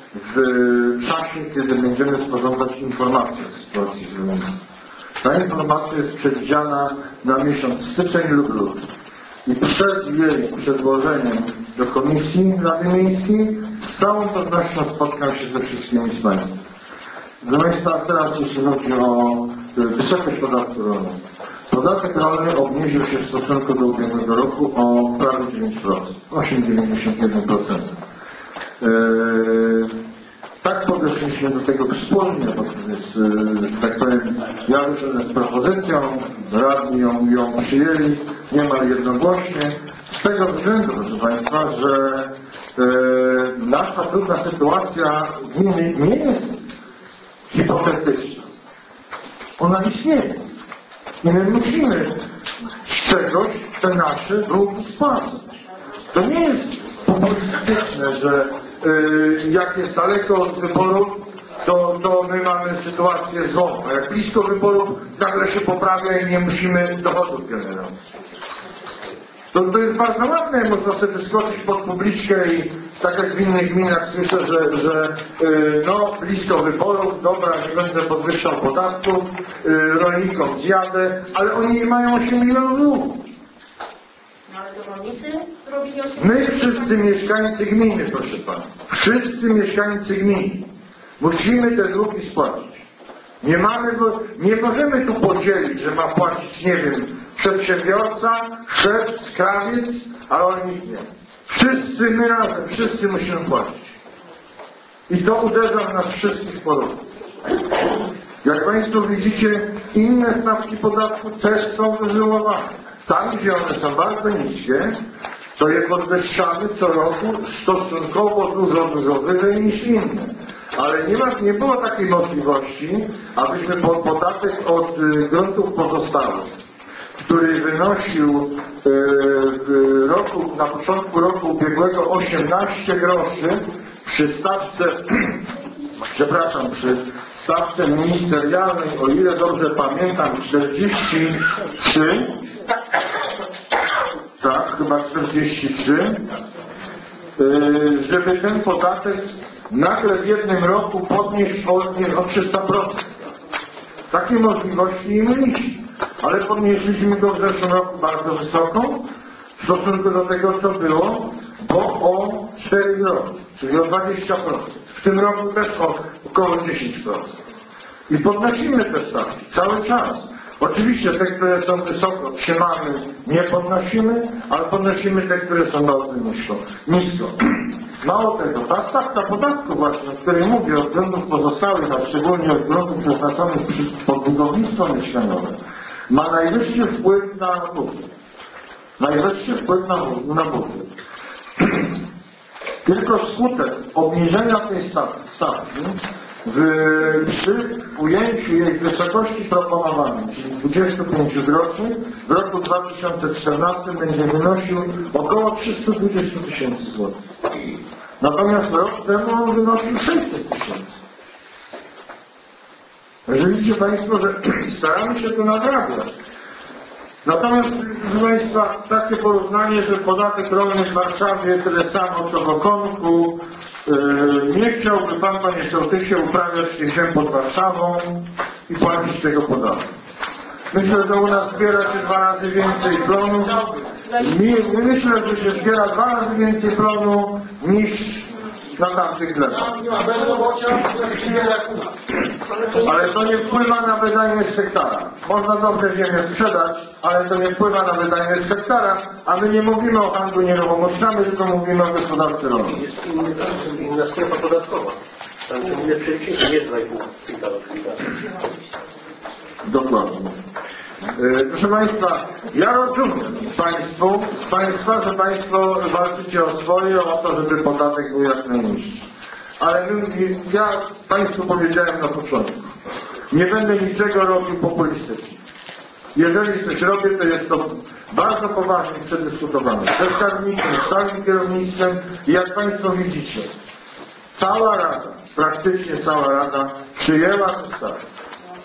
w czasie, kiedy będziemy sporządzać informacje o sytuacji w rolnictwie. Ta informacja jest przewidziana na miesiąc styczeń lub luty. I przed jej przedłożeniem do Komisji Rady Miejskiej z całą pewnością spotkam się ze wszystkimi z Państwem. Proszę Państwa, teraz jeśli chodzi o wysokość podatku rolnego. Podatek rolny obniżył się w stosunku do ubiegłego roku o prawie dziewięć procent, osiem przecinek dziewięćdziesiąt jeden procent. Eee, tak podeszliśmy do tego wspólnie, bo to jest, e, tak powiem, ja wyszedłem z propozycją, radni ją, ją przyjęli niemal jednogłośnie, z tego względu, proszę Państwa, że e, nasza trudna sytuacja nie, nie jest hipotetyczna. Ona istnieje. I my musimy z czegoś te nasze długi spłacać. To nie jest populistyczne, że y, jak jest daleko od wyborów, to, to my mamy sytuację złą. A jak blisko wyborów, nagle się poprawia i nie musimy dochodów generować. To, to jest bardzo ładne, można sobie wyskoczyć pod publiczkę i tak jak w innych gminach słyszę, że, że yy, no blisko wyborów, dobra, nie będę podwyższał podatków, yy, rolnikom zjadę, ale oni nie mają osiem milionów długu. No ale to rolnicy zrobili osiem My wszyscy mieszkańcy gminy, proszę Pana, wszyscy mieszkańcy gminy musimy te długi spłacić. Nie mamy go, nie możemy tu podzielić, że ma płacić, nie wiem, przedsiębiorca, szef, skrawiec, a rolnik nie. Wszyscy my razem, wszyscy musimy płacić. I to uderza w nas wszystkich porówno. Jak Państwo widzicie, inne stawki podatku też są wyżyłowane. Tam, gdzie one są bardzo niskie, to je podwyższamy co roku stosunkowo dużo, dużo wyżej niż inne. Ale nie, ma, nie było takiej możliwości, abyśmy podatek od y, gruntów pozostałych, który wynosił y, w roku, na początku roku ubiegłego osiemnaście groszy przy stawce, przepraszam, przy stawce ministerialnej, o ile dobrze pamiętam, czterdzieści trzy, tak, chyba czterdzieści trzy, y, żeby ten podatek nagle w jednym roku podnieść o, nie, o trzysta procent. Takie możliwości nie mieliśmy, ale podnieśliśmy go w zeszłym roku bardzo wysoko w stosunku do tego, co było, bo o cztery groszy, czyli o dwadzieścia procent. W tym roku też o około dziesięć procent. I podnosimy te stawki cały czas. Oczywiście te, które są wysoko, trzymamy, nie podnosimy, ale podnosimy te, które są bardzo nisko. nisko. Mało tego, ta stawka podatku właśnie, o której mówię, od gruntów pozostałych, a szczególnie od gruntów przeznaczonych pod budownictwo mieszkaniowe, ma najwyższy wpływ na budżet. Najwyższy wpływ na, na budżet. Tylko skutek obniżenia tej stawki, stawki w, przy ujęciu jej wysokości proponowanej, czyli dwadzieścia pięć groszy, w roku dwa tysiące czternastym będzie wynosił około trzysta dwadzieścia tysięcy złotych. Natomiast rok temu on wynosił sześćset tysięcy. Widzicie Państwo, że staramy się to nadrabiać. Natomiast, proszę Państwa, takie porównanie, że podatek rolny w Warszawie tyle samo co w Okonku, yy, nie chciałby Pan, Panie Sołtysie, uprawiać się ziem pod Warszawą i płacić tego podatku. Myślę, że u nas zbiera się dwa razy więcej plonu. Nie, myślę, że się zbiera dwa razy więcej plonu niż na tamtych glebach. Ale to nie wpływa na wydajność hektara. Można dobrze ziemię sprzedać, ale to nie wpływa na wydajność hektara, a my nie mówimy o handlu nieruchomościami, tylko mówimy o gospodarce rolnej. Jest inna strefa podatkowa. Tam się inne przeliczenie, nie dwa i pół hektara. Dokładnie. Yy, proszę Państwa, ja rozumiem Państwu, Państwa, że Państwo walczycie o swoje, o to, żeby podatek był jak najniższy. Ale ja Państwu powiedziałem na początku, nie będę niczego robił populistycznie. Jeżeli coś robię, to jest to bardzo poważnie przedyskutowane ze skarbnikiem, z całym kierownictwem i jak Państwo widzicie, cała Rada, praktycznie cała Rada przyjęła tę stawkę.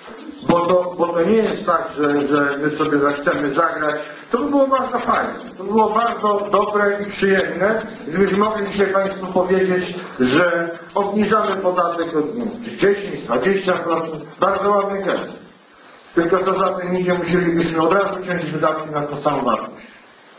bo to, bo to nie jest tak, że, że my sobie chcemy zagrać. To by było bardzo fajne, to by było bardzo dobre i przyjemne, gdybyśmy mogli dzisiaj Państwu powiedzieć, że obniżamy podatek od dziesięć, dwadzieścia procent, bardzo ładny gest. Tylko to za tym idzie, musielibyśmy od razu ciąć wydatki na tą samą wartość.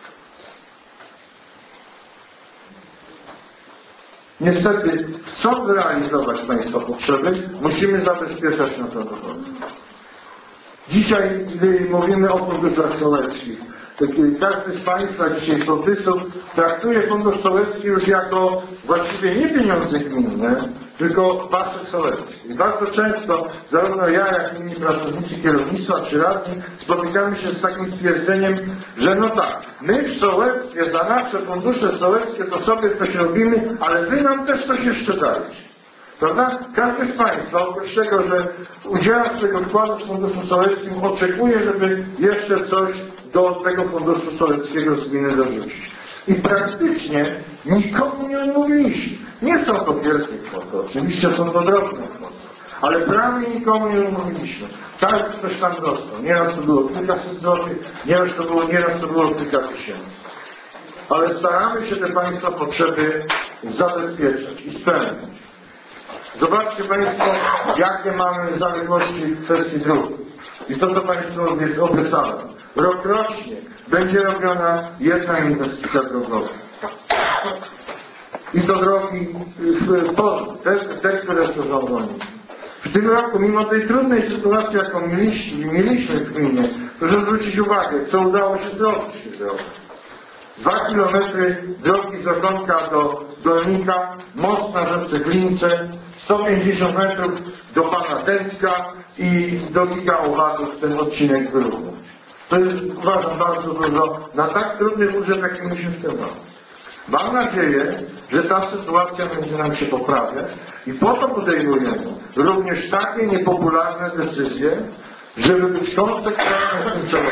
Niestety, chcąc realizować Państwa potrzeby, musimy zabezpieczać na to dochody. Dzisiaj, gdy mówimy o funduszach sołeckich, każdy z Państwa, dzisiaj sołtysów, traktuje fundusz sołecki już jako właściwie nie pieniądze gminne, tylko wasze sołeckie. I bardzo często, zarówno ja, jak i inni pracownicy kierownictwa czy radni, spotykamy się z takim stwierdzeniem, że no tak, my w sołectwie za nasze fundusze sołeckie to sobie coś robimy, ale wy nam też coś jeszcze dajecie. Prawda? Każdy z Państwa, oprócz tego, że udziela swojego wkładu w funduszu sołeckim, oczekuje, żeby jeszcze coś do tego funduszu sołeckiego z gminy dorzucić. I praktycznie nikomu nie odmówiliśmy. Nie są to wielkie kwoty, oczywiście są to drobne kwoty, ale prawie nikomu nie odmówiliśmy. Tak ktoś tam dostał. Nieraz to było kilkaset złotych, nieraz to było, nieraz to było kilka tysięcy. Ale staramy się te Państwa potrzeby zabezpieczać i spełnić. Zobaczcie Państwo, jakie mamy zaległości w kwestii dróg. I to, co Państwu obiecałem. Rokrocznie będzie robiona jedna inwestycja drogowa. I to drogi, te, te które są rządzone. W tym roku, mimo tej trudnej sytuacji, jaką mieliśmy, mieliśmy w gminie, proszę zwrócić uwagę, co udało się zrobić w tym roku. Dwa kilometry drogi z Okonka do Dolnika, most na rzece Glince, sto pięćdziesiąt metrów do Pana Dętka i do Giga Owadów ten odcinek wyrównać. To jest, uważam, bardzo dużo na tak trudny budżet, jaki myśmy w tym roku. Mam nadzieję, że ta sytuacja będzie nam się poprawiać i po to podejmujemy również takie niepopularne decyzje, żeby być konsekwentnym w tym celu.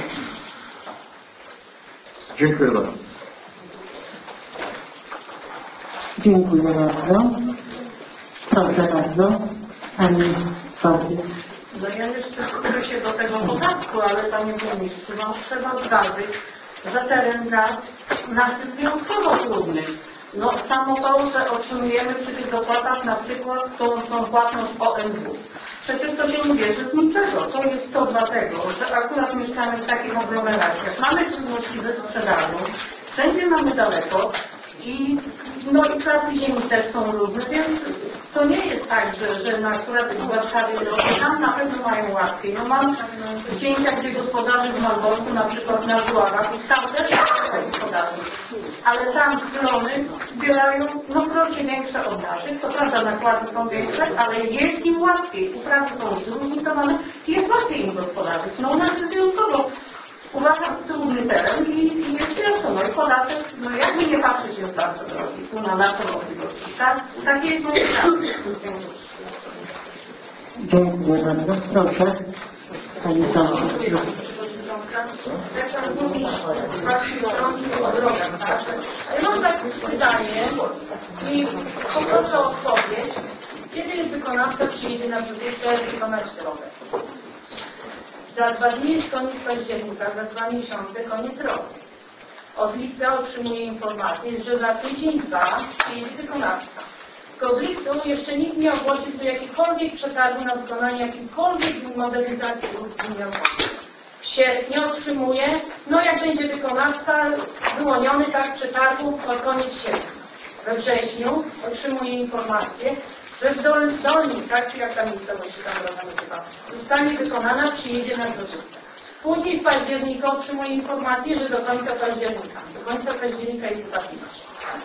Dziękuję bardzo. Dziękuję bardzo. Proszę bardzo. Pani Sophie. No ja jeszcze skupię się do tego podatku, ale Panie Burmistrzu, no trzeba zważyć, że teren dat naszych wyjątkowo trudnych. No samo to, że otrzymujemy przy tych dopłatach na przykład tą, tą płatność O M W. Przecież to się nie bierze z niczego. To jest to dlatego, że akurat mieszkamy w takich aglomeracjach. Mamy trudności ze sprzedażą, wszędzie mamy daleko i no i pracy ziemi też są różne, więc to nie jest tak, że, że na akurat w Warszawie no, tam na pewno mają łatwiej. No mam zdjęcia, gdzie gospodarze z Malborku, na przykład na Żuławach i tam też są podatki. Ale tam strony zbierają no krocie większe od naszych. To prawda, nakłady są większe, ale jest im łatwiej. Uprawy są zróżnicowane i jest łatwiej im gospodarzyć. No u nas jest wyjątkowo. Uważam, trudny teren i, i jest jasno, no i podatek, no jakby nie patrzeć jest bardzo drogi, tu na naszą możliwości, tak? Takie jest moje zdanie. Dziękuję bardzo. Proszę. Pani Sophie. Jak pan mówi, właśnie o drogach, tak? Ja mam takie pytanie i poproszę o odpowiedź. Kiedy wykonawca przyjedzie na przykład wykonać drogę? Za dwa dni jest koniec października, za dwa miesiące koniec roku. Od lipca otrzymuję informację, że za tydzień, dwa przyjedzie wykonawca. Tylko w lipcu jeszcze nikt nie ogłosił tu jakikolwiek przetargu na wykonanie jakiejkolwiek modernizacji dróg gminnych. W sierpniu otrzymuję, no jak będzie wykonawca wyłoniony tak przetargu pod koniec sierpnia. We wrześniu otrzymuję informację, że w dol, Dolnik, tak, czy jak ta miejscowość się tam nazywa, zostanie wykonana, przyjedzie na dozórcę. Później w październiku otrzymuję informację, że do końca października. Do końca października jest zapinać.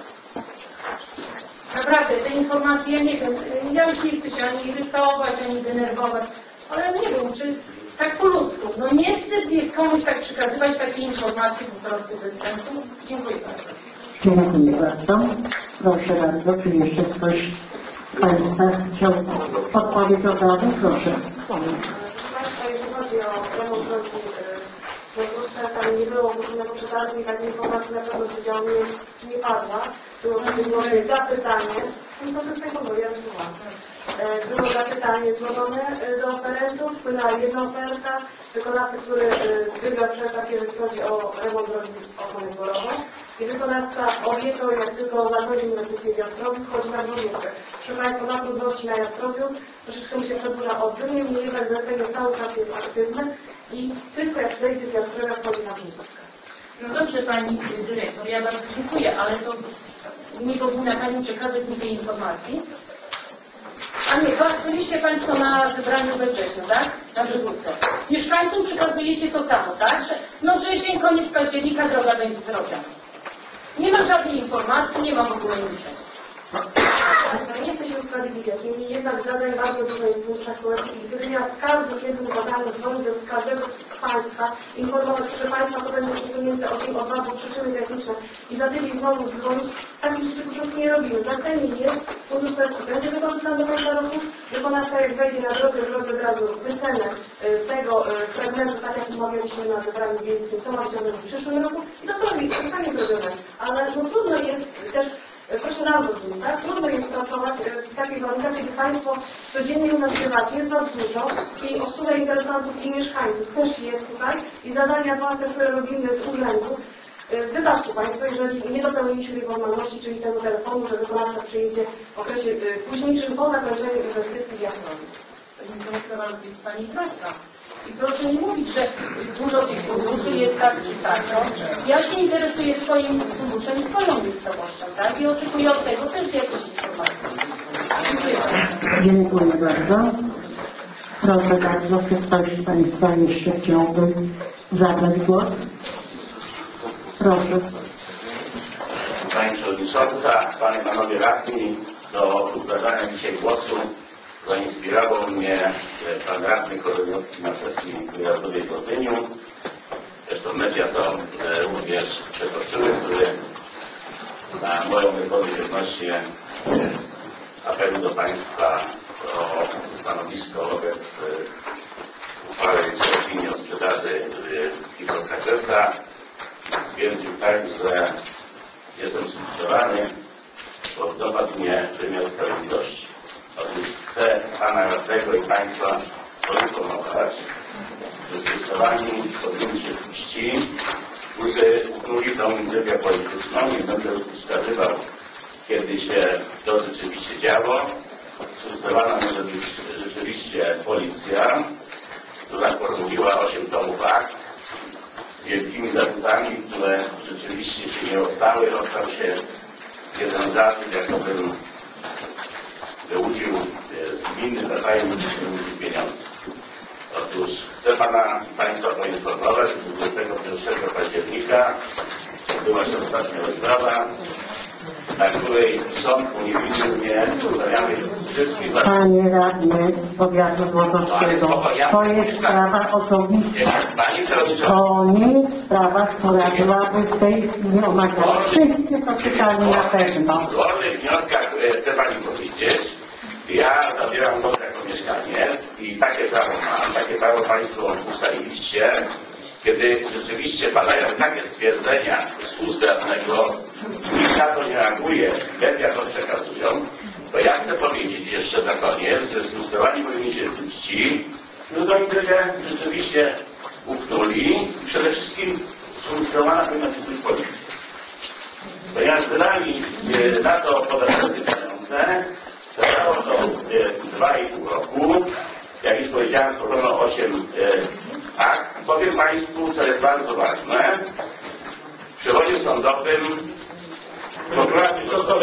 Naprawdę, te informacje, ja nie wiem, ja już nie chcę się ani irytować, ani denerwować, ale nie wiem, czy tak po ludzku, no nie wstyd jest komuś tak przekazywać takie informacje po prostu bez sensu. Dziękuję bardzo. Dziękuję bardzo. Proszę bardzo, czy jeszcze ktoś Państwa chciał odpowiedzieć od razu? Proszę. Państwa, jeśli chodzi o remont drogi Województwa, tam nie było różnego przetargu i tak informacji na pewno z wydziału nie, nie padła. Było było zapytanie, no to z tego, bo ja już byłam. Było zapytanie złożone do oferentów, wpłynęła jedna oferta, wykonawcy, który y, wygrał przetarg, jeżeli chodzi o remont drogi ochrony zborową i wykonawca obiecał, jak tylko zakończy inwestycję w Jastrowiu, wchodzi na budowę. Proszę Państwa, na trudności na Jastrowiu troszeczkę mi się przedłuża o dwie, mniej jednak zlecenie cały czas jest aktywne i tylko jak zejdzie z Jastrowia wchodzi na budowę. No dobrze Pani Dyrektor, ja bardzo dziękuję, ale to nie powinna Pani przekazać mi tej informacji. A nie, byliście Państwo na zebraniu we wrześniu, tak? Na Brzegówce. Mieszkańcom przekazujecie to samo, tak? Że, no wrzesień, koniec października droga będzie zrobiona. Nie ma żadnej informacji, nie ma w ogóle niczego. Nie chcę się usprawiedliwiać, niemniej jednak zadań bardzo dużo jest w funduszach społecznych i gdybym ja z każdym jednym zadaniem dzwonić do każdego z Państwa, informować, proszę Państwa, to będzie usunięte o tym, o dwa, bo przyczyny techniczne i za tydzień znowu dzwonić, takich rzeczy po prostu nie robimy. Zatem jest, fundusz społeczny będzie wykorzystany do końca roku, wykonawca jak wejdzie na drogę, zrobi od razu wycenę y, tego y, fragmentu, tak jak umawialiśmy na zebraniu wiejskim, co ma być robione w przyszłym roku i to zrobi, to zostanie zrobione. Ale no trudno jest też proszę nam zrozumieć, tak? Trudno jest pracować w takich warunkach, kiedy Państwo codziennie u nas bywacie, jest nas dużo i obsługa interesantów i mieszkańców też jest tutaj i zadania własne, które robimy z urzędu. Wybaczcie Państwo, jeżeli nie dopełniliśmy tej formalności, czyli tego telefonu, że wykonawca przyjedzie w okresie późniejszym po zakończeniu inwestycji w Jastrowiu. To jest Pani praca. I proszę nie mówić, że dużo tych funduszy jest tak czy tak. No. Ja się interesuję swoim funduszem i swoją miejscowością, tak? I oczekuję od tego też jakiejś informacji. Dziękuję. Dziękuję bardzo. Proszę bardzo, czy ktoś z Państwa jeszcze chciałby zabrać głos? Proszę. Pani Przewodnicząca, Panie i Panowie Radni, do zabrania dzisiaj głosu zainspirował mnie Pan Radny Koronowski na sesji wyjazdowej w Otyniu. Zresztą media to e, również przetoczyły, które na moją wypowiedź odnośnie e, apelu do Państwa o stanowisko wobec e, uchwały czy opinii o sprzedaży e, Hidrokrakesa stwierdził tak, że jestem sfrustrowany, bo dopadł mnie wymiar sprawiedliwości. Otóż chcę Pana Radnego i Państwa poinformować, że sfrustrowani powinni się ci, którzy uknuli tą intrygę polityczną. Nie będę wskazywał, kiedy się to rzeczywiście działo. Sfrustrowana może być rzeczywiście policja, która formuliła osiem tomów akt z wielkimi zarzutami, które rzeczywiście się nie rozstały. Rozstał się jeden zarzut, jakobym wyłudził z gminy za tajemnic pieniądze. Otóż chcę Pana i Państwa poinformować, że dwudziestego pierwszego października odbyła się ostatnia rozprawa, na której sąd uniewinnił mnie zostawiamy wszystkich za... Panie Radny Powiatu Złotowskiego, to jest sprawa osobista. To nie jest sprawa, która byłaby w tej chwili omawiana. Wszyscy to czytali na pewno. W wolnych wnioskach chcę Pani powiedzieć, ja zabieram głos jako mieszkaniec i takie prawo mam, takie prawo Państwo ustaliliście, kiedy rzeczywiście padają takie stwierdzenia z ust radnego i nikt na to nie reaguje, media to przekazują, to ja chcę powiedzieć jeszcze na koniec, że sfrustrowani powinni się ci, którzy tą intrygę rzeczywiście uknuli i przede wszystkim sfrustrowana powinna się być policja. Ponieważ wydali na to podatnicy pieniądze, trwało to dwa i pół roku, jak już powiedziałem, stworzono osiem akt. Powiem Państwu, co jest bardzo ważne. W przewodzie sądowym prokurator został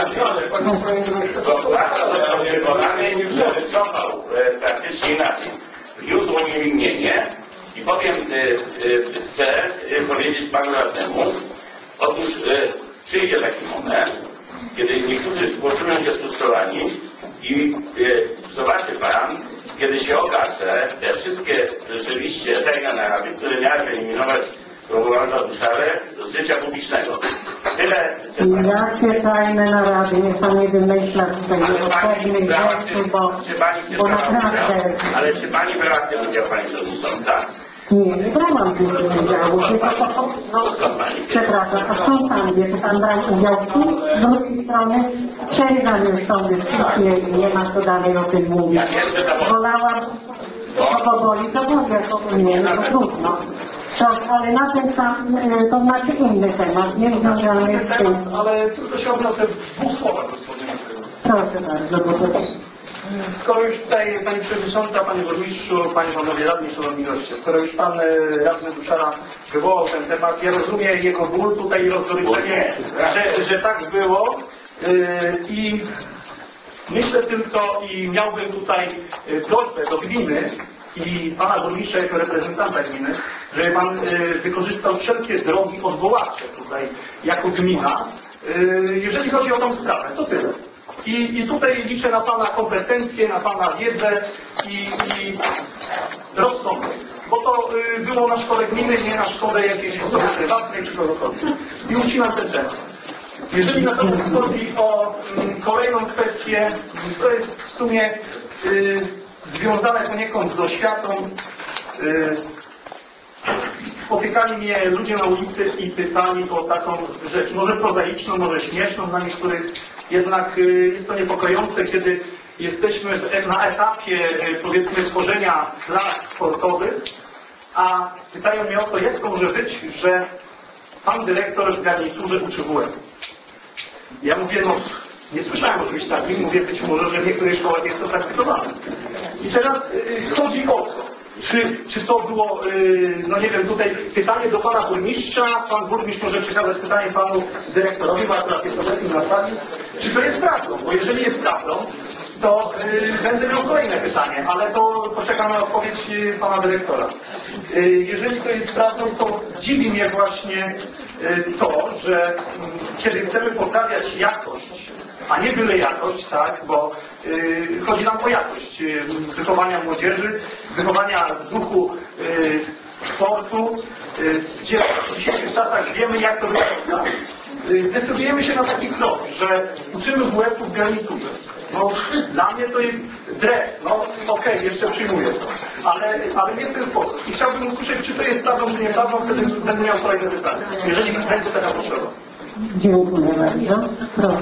wykonany i wycofał praktycznie inaczej. Wniósł uniewinnienie i powiem, chcę powiedzieć Panu Radnemu, otóż przyjdzie taki moment, kiedy niektórzy poczują się frustrowani i e, zobaczy Pan, kiedy się okaże, te wszystkie rzeczywiście tajne narady, które miały eliminować promowaną duszarę z życia publicznego. Tyle... Jakie tajne narady, niech Pan nie wymyśla tutaj niepotrzebnych rzeczy, bo, bo naprawdę... Ale czy Pani brała w tym udział, Pani Przewodnicząca? Nie, nie brałam w tym udziału, tylko to, no, przepraszam, a skąd Pan wie, czy Pan brał udział tu, z drugiej strony przerywam już tą dyskusję i nie ma co dalej o tym mówić. Wolałam, To powoli, to boli, jak nie, no to trudno. To, ale na ten sam, y, to znaczy inny temat, nie związany z tym. Ale tylko się odniosę w dwóch słowach do swojego. Proszę bardzo, bo to Skoro już tutaj Pani Przewodnicząca, Panie Burmistrzu, Panie Panowie Radni, Szanowni Goście, skoro już Pan e, Radny Duszara wywołał ten temat, ja rozumiem jego ból tutaj i rozgoryczenie, że, że tak było e, i myślę tylko i miałbym tutaj e, prośbę do gminy i Pana Burmistrza jako reprezentanta gminy, żeby Pan e, wykorzystał wszelkie drogi odwoławcze tutaj jako gmina, e, jeżeli chodzi o tą sprawę, to tyle. I, I tutaj liczę na Pana kompetencje, na Pana wiedzę i, i rozsądek. Bo to y, było na szkole gminy, nie na szkole jakiejś osoby prywatnej czy kogokolwiek. I ucinam ten temat. Jeżeli natomiast chodzi o y, kolejną kwestię, to jest w sumie y, związane poniekąd z oświatą. Y, Spotykali mnie ludzie na ulicy i pytali o taką rzecz, może prozaiczną, może śmieszną dla niektórych, jednak jest to niepokojące, kiedy jesteśmy na etapie, powiedzmy, tworzenia klas sportowych, a pytają mnie o to, jak to może być, że pan dyrektor w garniturze uczy W F. Ja mówię, no, nie słyszałem o czymś takim, mówię, być może, że w niektórych szkołach jest to praktykowane. I teraz y, chodzi o to, Czy, czy to było, yy, no nie wiem, tutaj pytanie do Pana Burmistrza, Pan Burmistrz może przekazać pytanie Panu Dyrektorowi, bo akurat jest obecny na sali, czy to jest prawdą? Bo jeżeli jest prawdą, to yy, będę miał kolejne pytanie, ale to poczekam na odpowiedź yy, Pana Dyrektora. Yy, jeżeli to jest prawdą, to dziwi mnie właśnie yy, to, że yy, kiedy chcemy poprawiać jakość, a nie byle jakość, tak, bo yy, chodzi nam o jakość yy, wychowania młodzieży, wychowania w duchu yy, sportu, yy, gdzie w dzisiejszych czasach wiemy, jak to wygląda. Yy, decydujemy się na taki krok, że uczymy W F-u w garniturze. No, dla mnie to jest dres, no okej, okay, jeszcze przyjmuję to, ale, ale nie w ten sposób. I chciałbym usłyszeć, czy to jest prawdą, czy nie prawdą, wtedy będę miał kolejne pytanie, jeżeli będzie taka potrzeba. dziękuję bardzo. Proszę.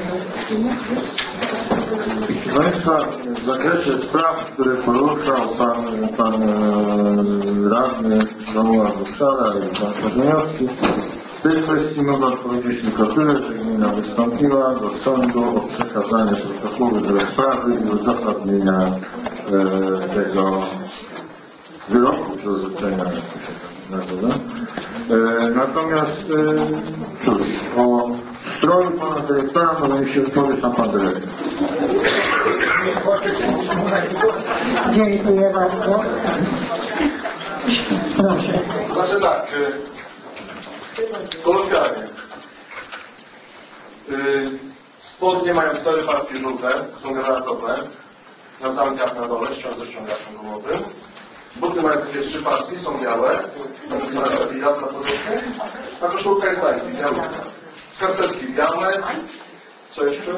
Proszę Państwa, w zakresie spraw, które poruszał Pan, pan e, Radny Romuald Duszara i Pan Korzeniowski, w tej kwestii mogę odpowiedzieć tylko tyle, że gmina wystąpiła do sądu o przekazanie protokołu do sprawy i uzasadnienia e, tego wyroku czy orzeczenia, jak to się nazywa. E, natomiast e, cóż, o stroju Pana Dyrektora może mi się wypowie sam Pan Dyrektor. Dziękuję bardzo. Proszę. Znaczy tak, kolokwialnie. Spodnie mają cztery paski żółte, są granatowe, na zamkach na dole, ściąg ściągaczem gumowym. Buty mają takie trzy paski, są białe, na podróżnie, a koszulka jest tajki, biała. Skarpetki białe, co jeszcze?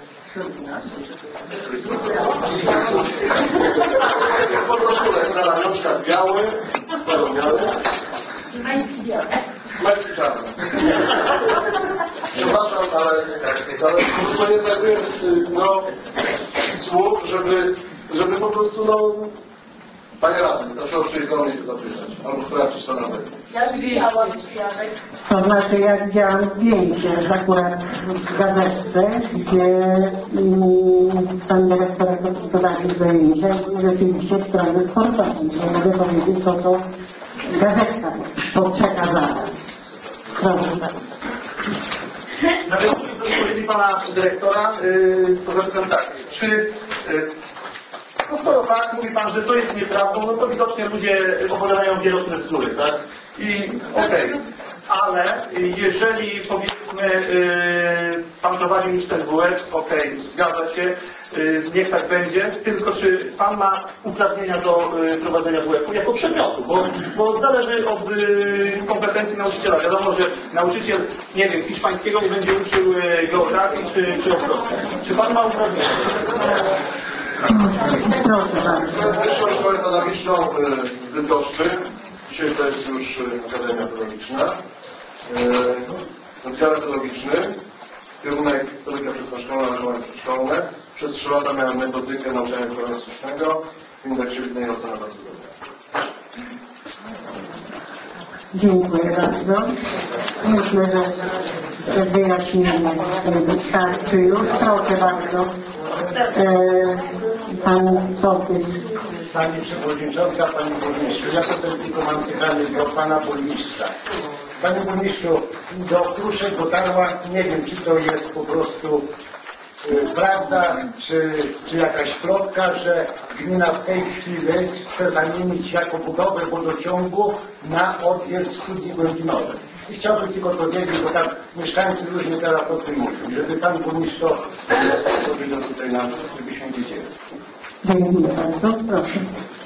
Podkoszulek na ramionczkach biały, biały, biały. Majtki białe. Majtki czarne. Przepraszam, ale, ale to nie znajduję no, słów, żeby, żeby po prostu, no, Panie Radny, proszę o przyjemność się zapytać, albo sprawdzić to nawet. Ja widziałam Janek. To znaczy, ja widziałam zdjęcie akurat w gazetce, gdzie mm, pan dyrektor prowadził zdjęcia i rzeczywiście strony sportowej. Nie mogę powiedzieć, to to gazetka to przekazała. Proszę bardzo. Nawiązując do wypowiedzi Pana Dyrektora, yy, to zapytam tak, czy yy, no skoro tak, mówi Pan, że to jest nieprawdą, no to widocznie ludzie opowiadają wielotne bzdury, tak? I okej, okay. Ale jeżeli powiedzmy yy, Pan prowadził już ten W F, okej, okay, zgadza się, yy, niech tak będzie, tylko czy Pan ma uprawnienia do yy, prowadzenia W F-u jako przedmiotu, bo, bo zależy od yy, kompetencji nauczyciela. Wiadomo, że nauczyciel, nie wiem, hiszpańskiego nie będzie uczył yy, geografii czy, czy odwrotnie. Czy Pan ma uprawnienia? Wyższą Szkołę Pedagogiczną w Bydgoszczy. Dzisiaj to jest już Akademia Pedagogiczna. W oddziale pedagogicznym kierunek pedagogika przedszkolna, wychowanie przedszkolne. Przez trzy lata miałem metodykę nauczania kolorystycznego w indeksie widnej oceny bardzo dobra. Dziękuję bardzo. Myślę, że te wyjaśnienia wystarczy już. Proszę bardzo. E, pan Sołtys. Pani Przewodnicząca, Pani Burmistrzu, ja to tylko mam pytanie do Pana Burmistrza. Panie Burmistrzu, do kruszek dotarła, nie wiem czy to jest po prostu y, prawda, czy, czy jakaś plotka, że gmina w tej chwili chce zamienić jako budowę wodociągu na odwiert studni głębinowej. I chciałbym tylko to wiedzieć, bo tam mieszkańcy różnie teraz o tym mówią, żeby Pan Burmistrz to powiedział tutaj nam, żebyśmy wiedzieli. Dziękuję bardzo. Proszę.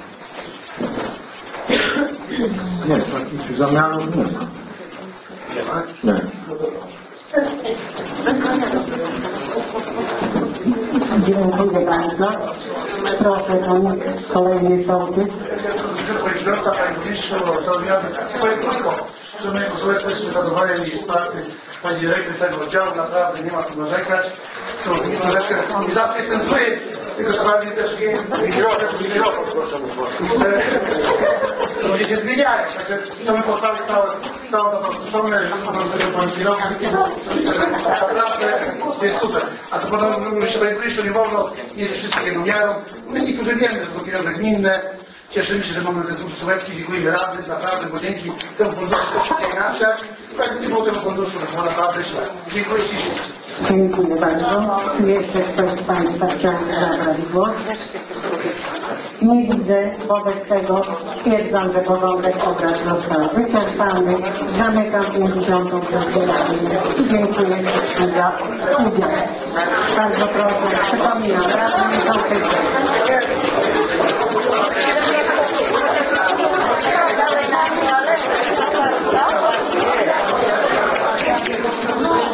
Nie, takich zamianów nie ma. Nie ma? Nie. Dziękuję bardzo. Proszę pan kolejny sołtys. Przewodnicząca, Panie Burmistrzu, swoje krótko. Że my posłowie też nie zadowoleni z pracy Pani Dyrektor tego oddziału, naprawdę nie ma tu narzekać. To nie troszeczkę, nie zawsze jestem zły, tylko sprawy też nie mikrofon, mikrofon, proszę to ludzie się zmieniają, także chcemy postawić całą, całą tą stronę, Pani Kierowcy, naprawdę jest super. A to podobno, jeszcze Panie Burmistrzu, nie wolno jeść wszystkiego miarą. My niektórzy wiemy, że to pieniądze gminne. Cieszymy się, że mamy ten fundusz sołecki, dziękujemy Rady, naprawdę, bo dzięki temu funduszu to się inaczej. Tak nie było tego funduszu, to naprawdę źle. Dziękuję ślicznie. Dziękuję bardzo. Czy jeszcze ktoś z Państwa chciałby zabrać głos? Nie widzę. Wobec tego stwierdzam, że porządek obrad został wyczerpany. Zamykam pięćdziesiątą sesję Rady i dziękuję wszystkim za udział. Bardzo proszę, przypominam, Rada nie są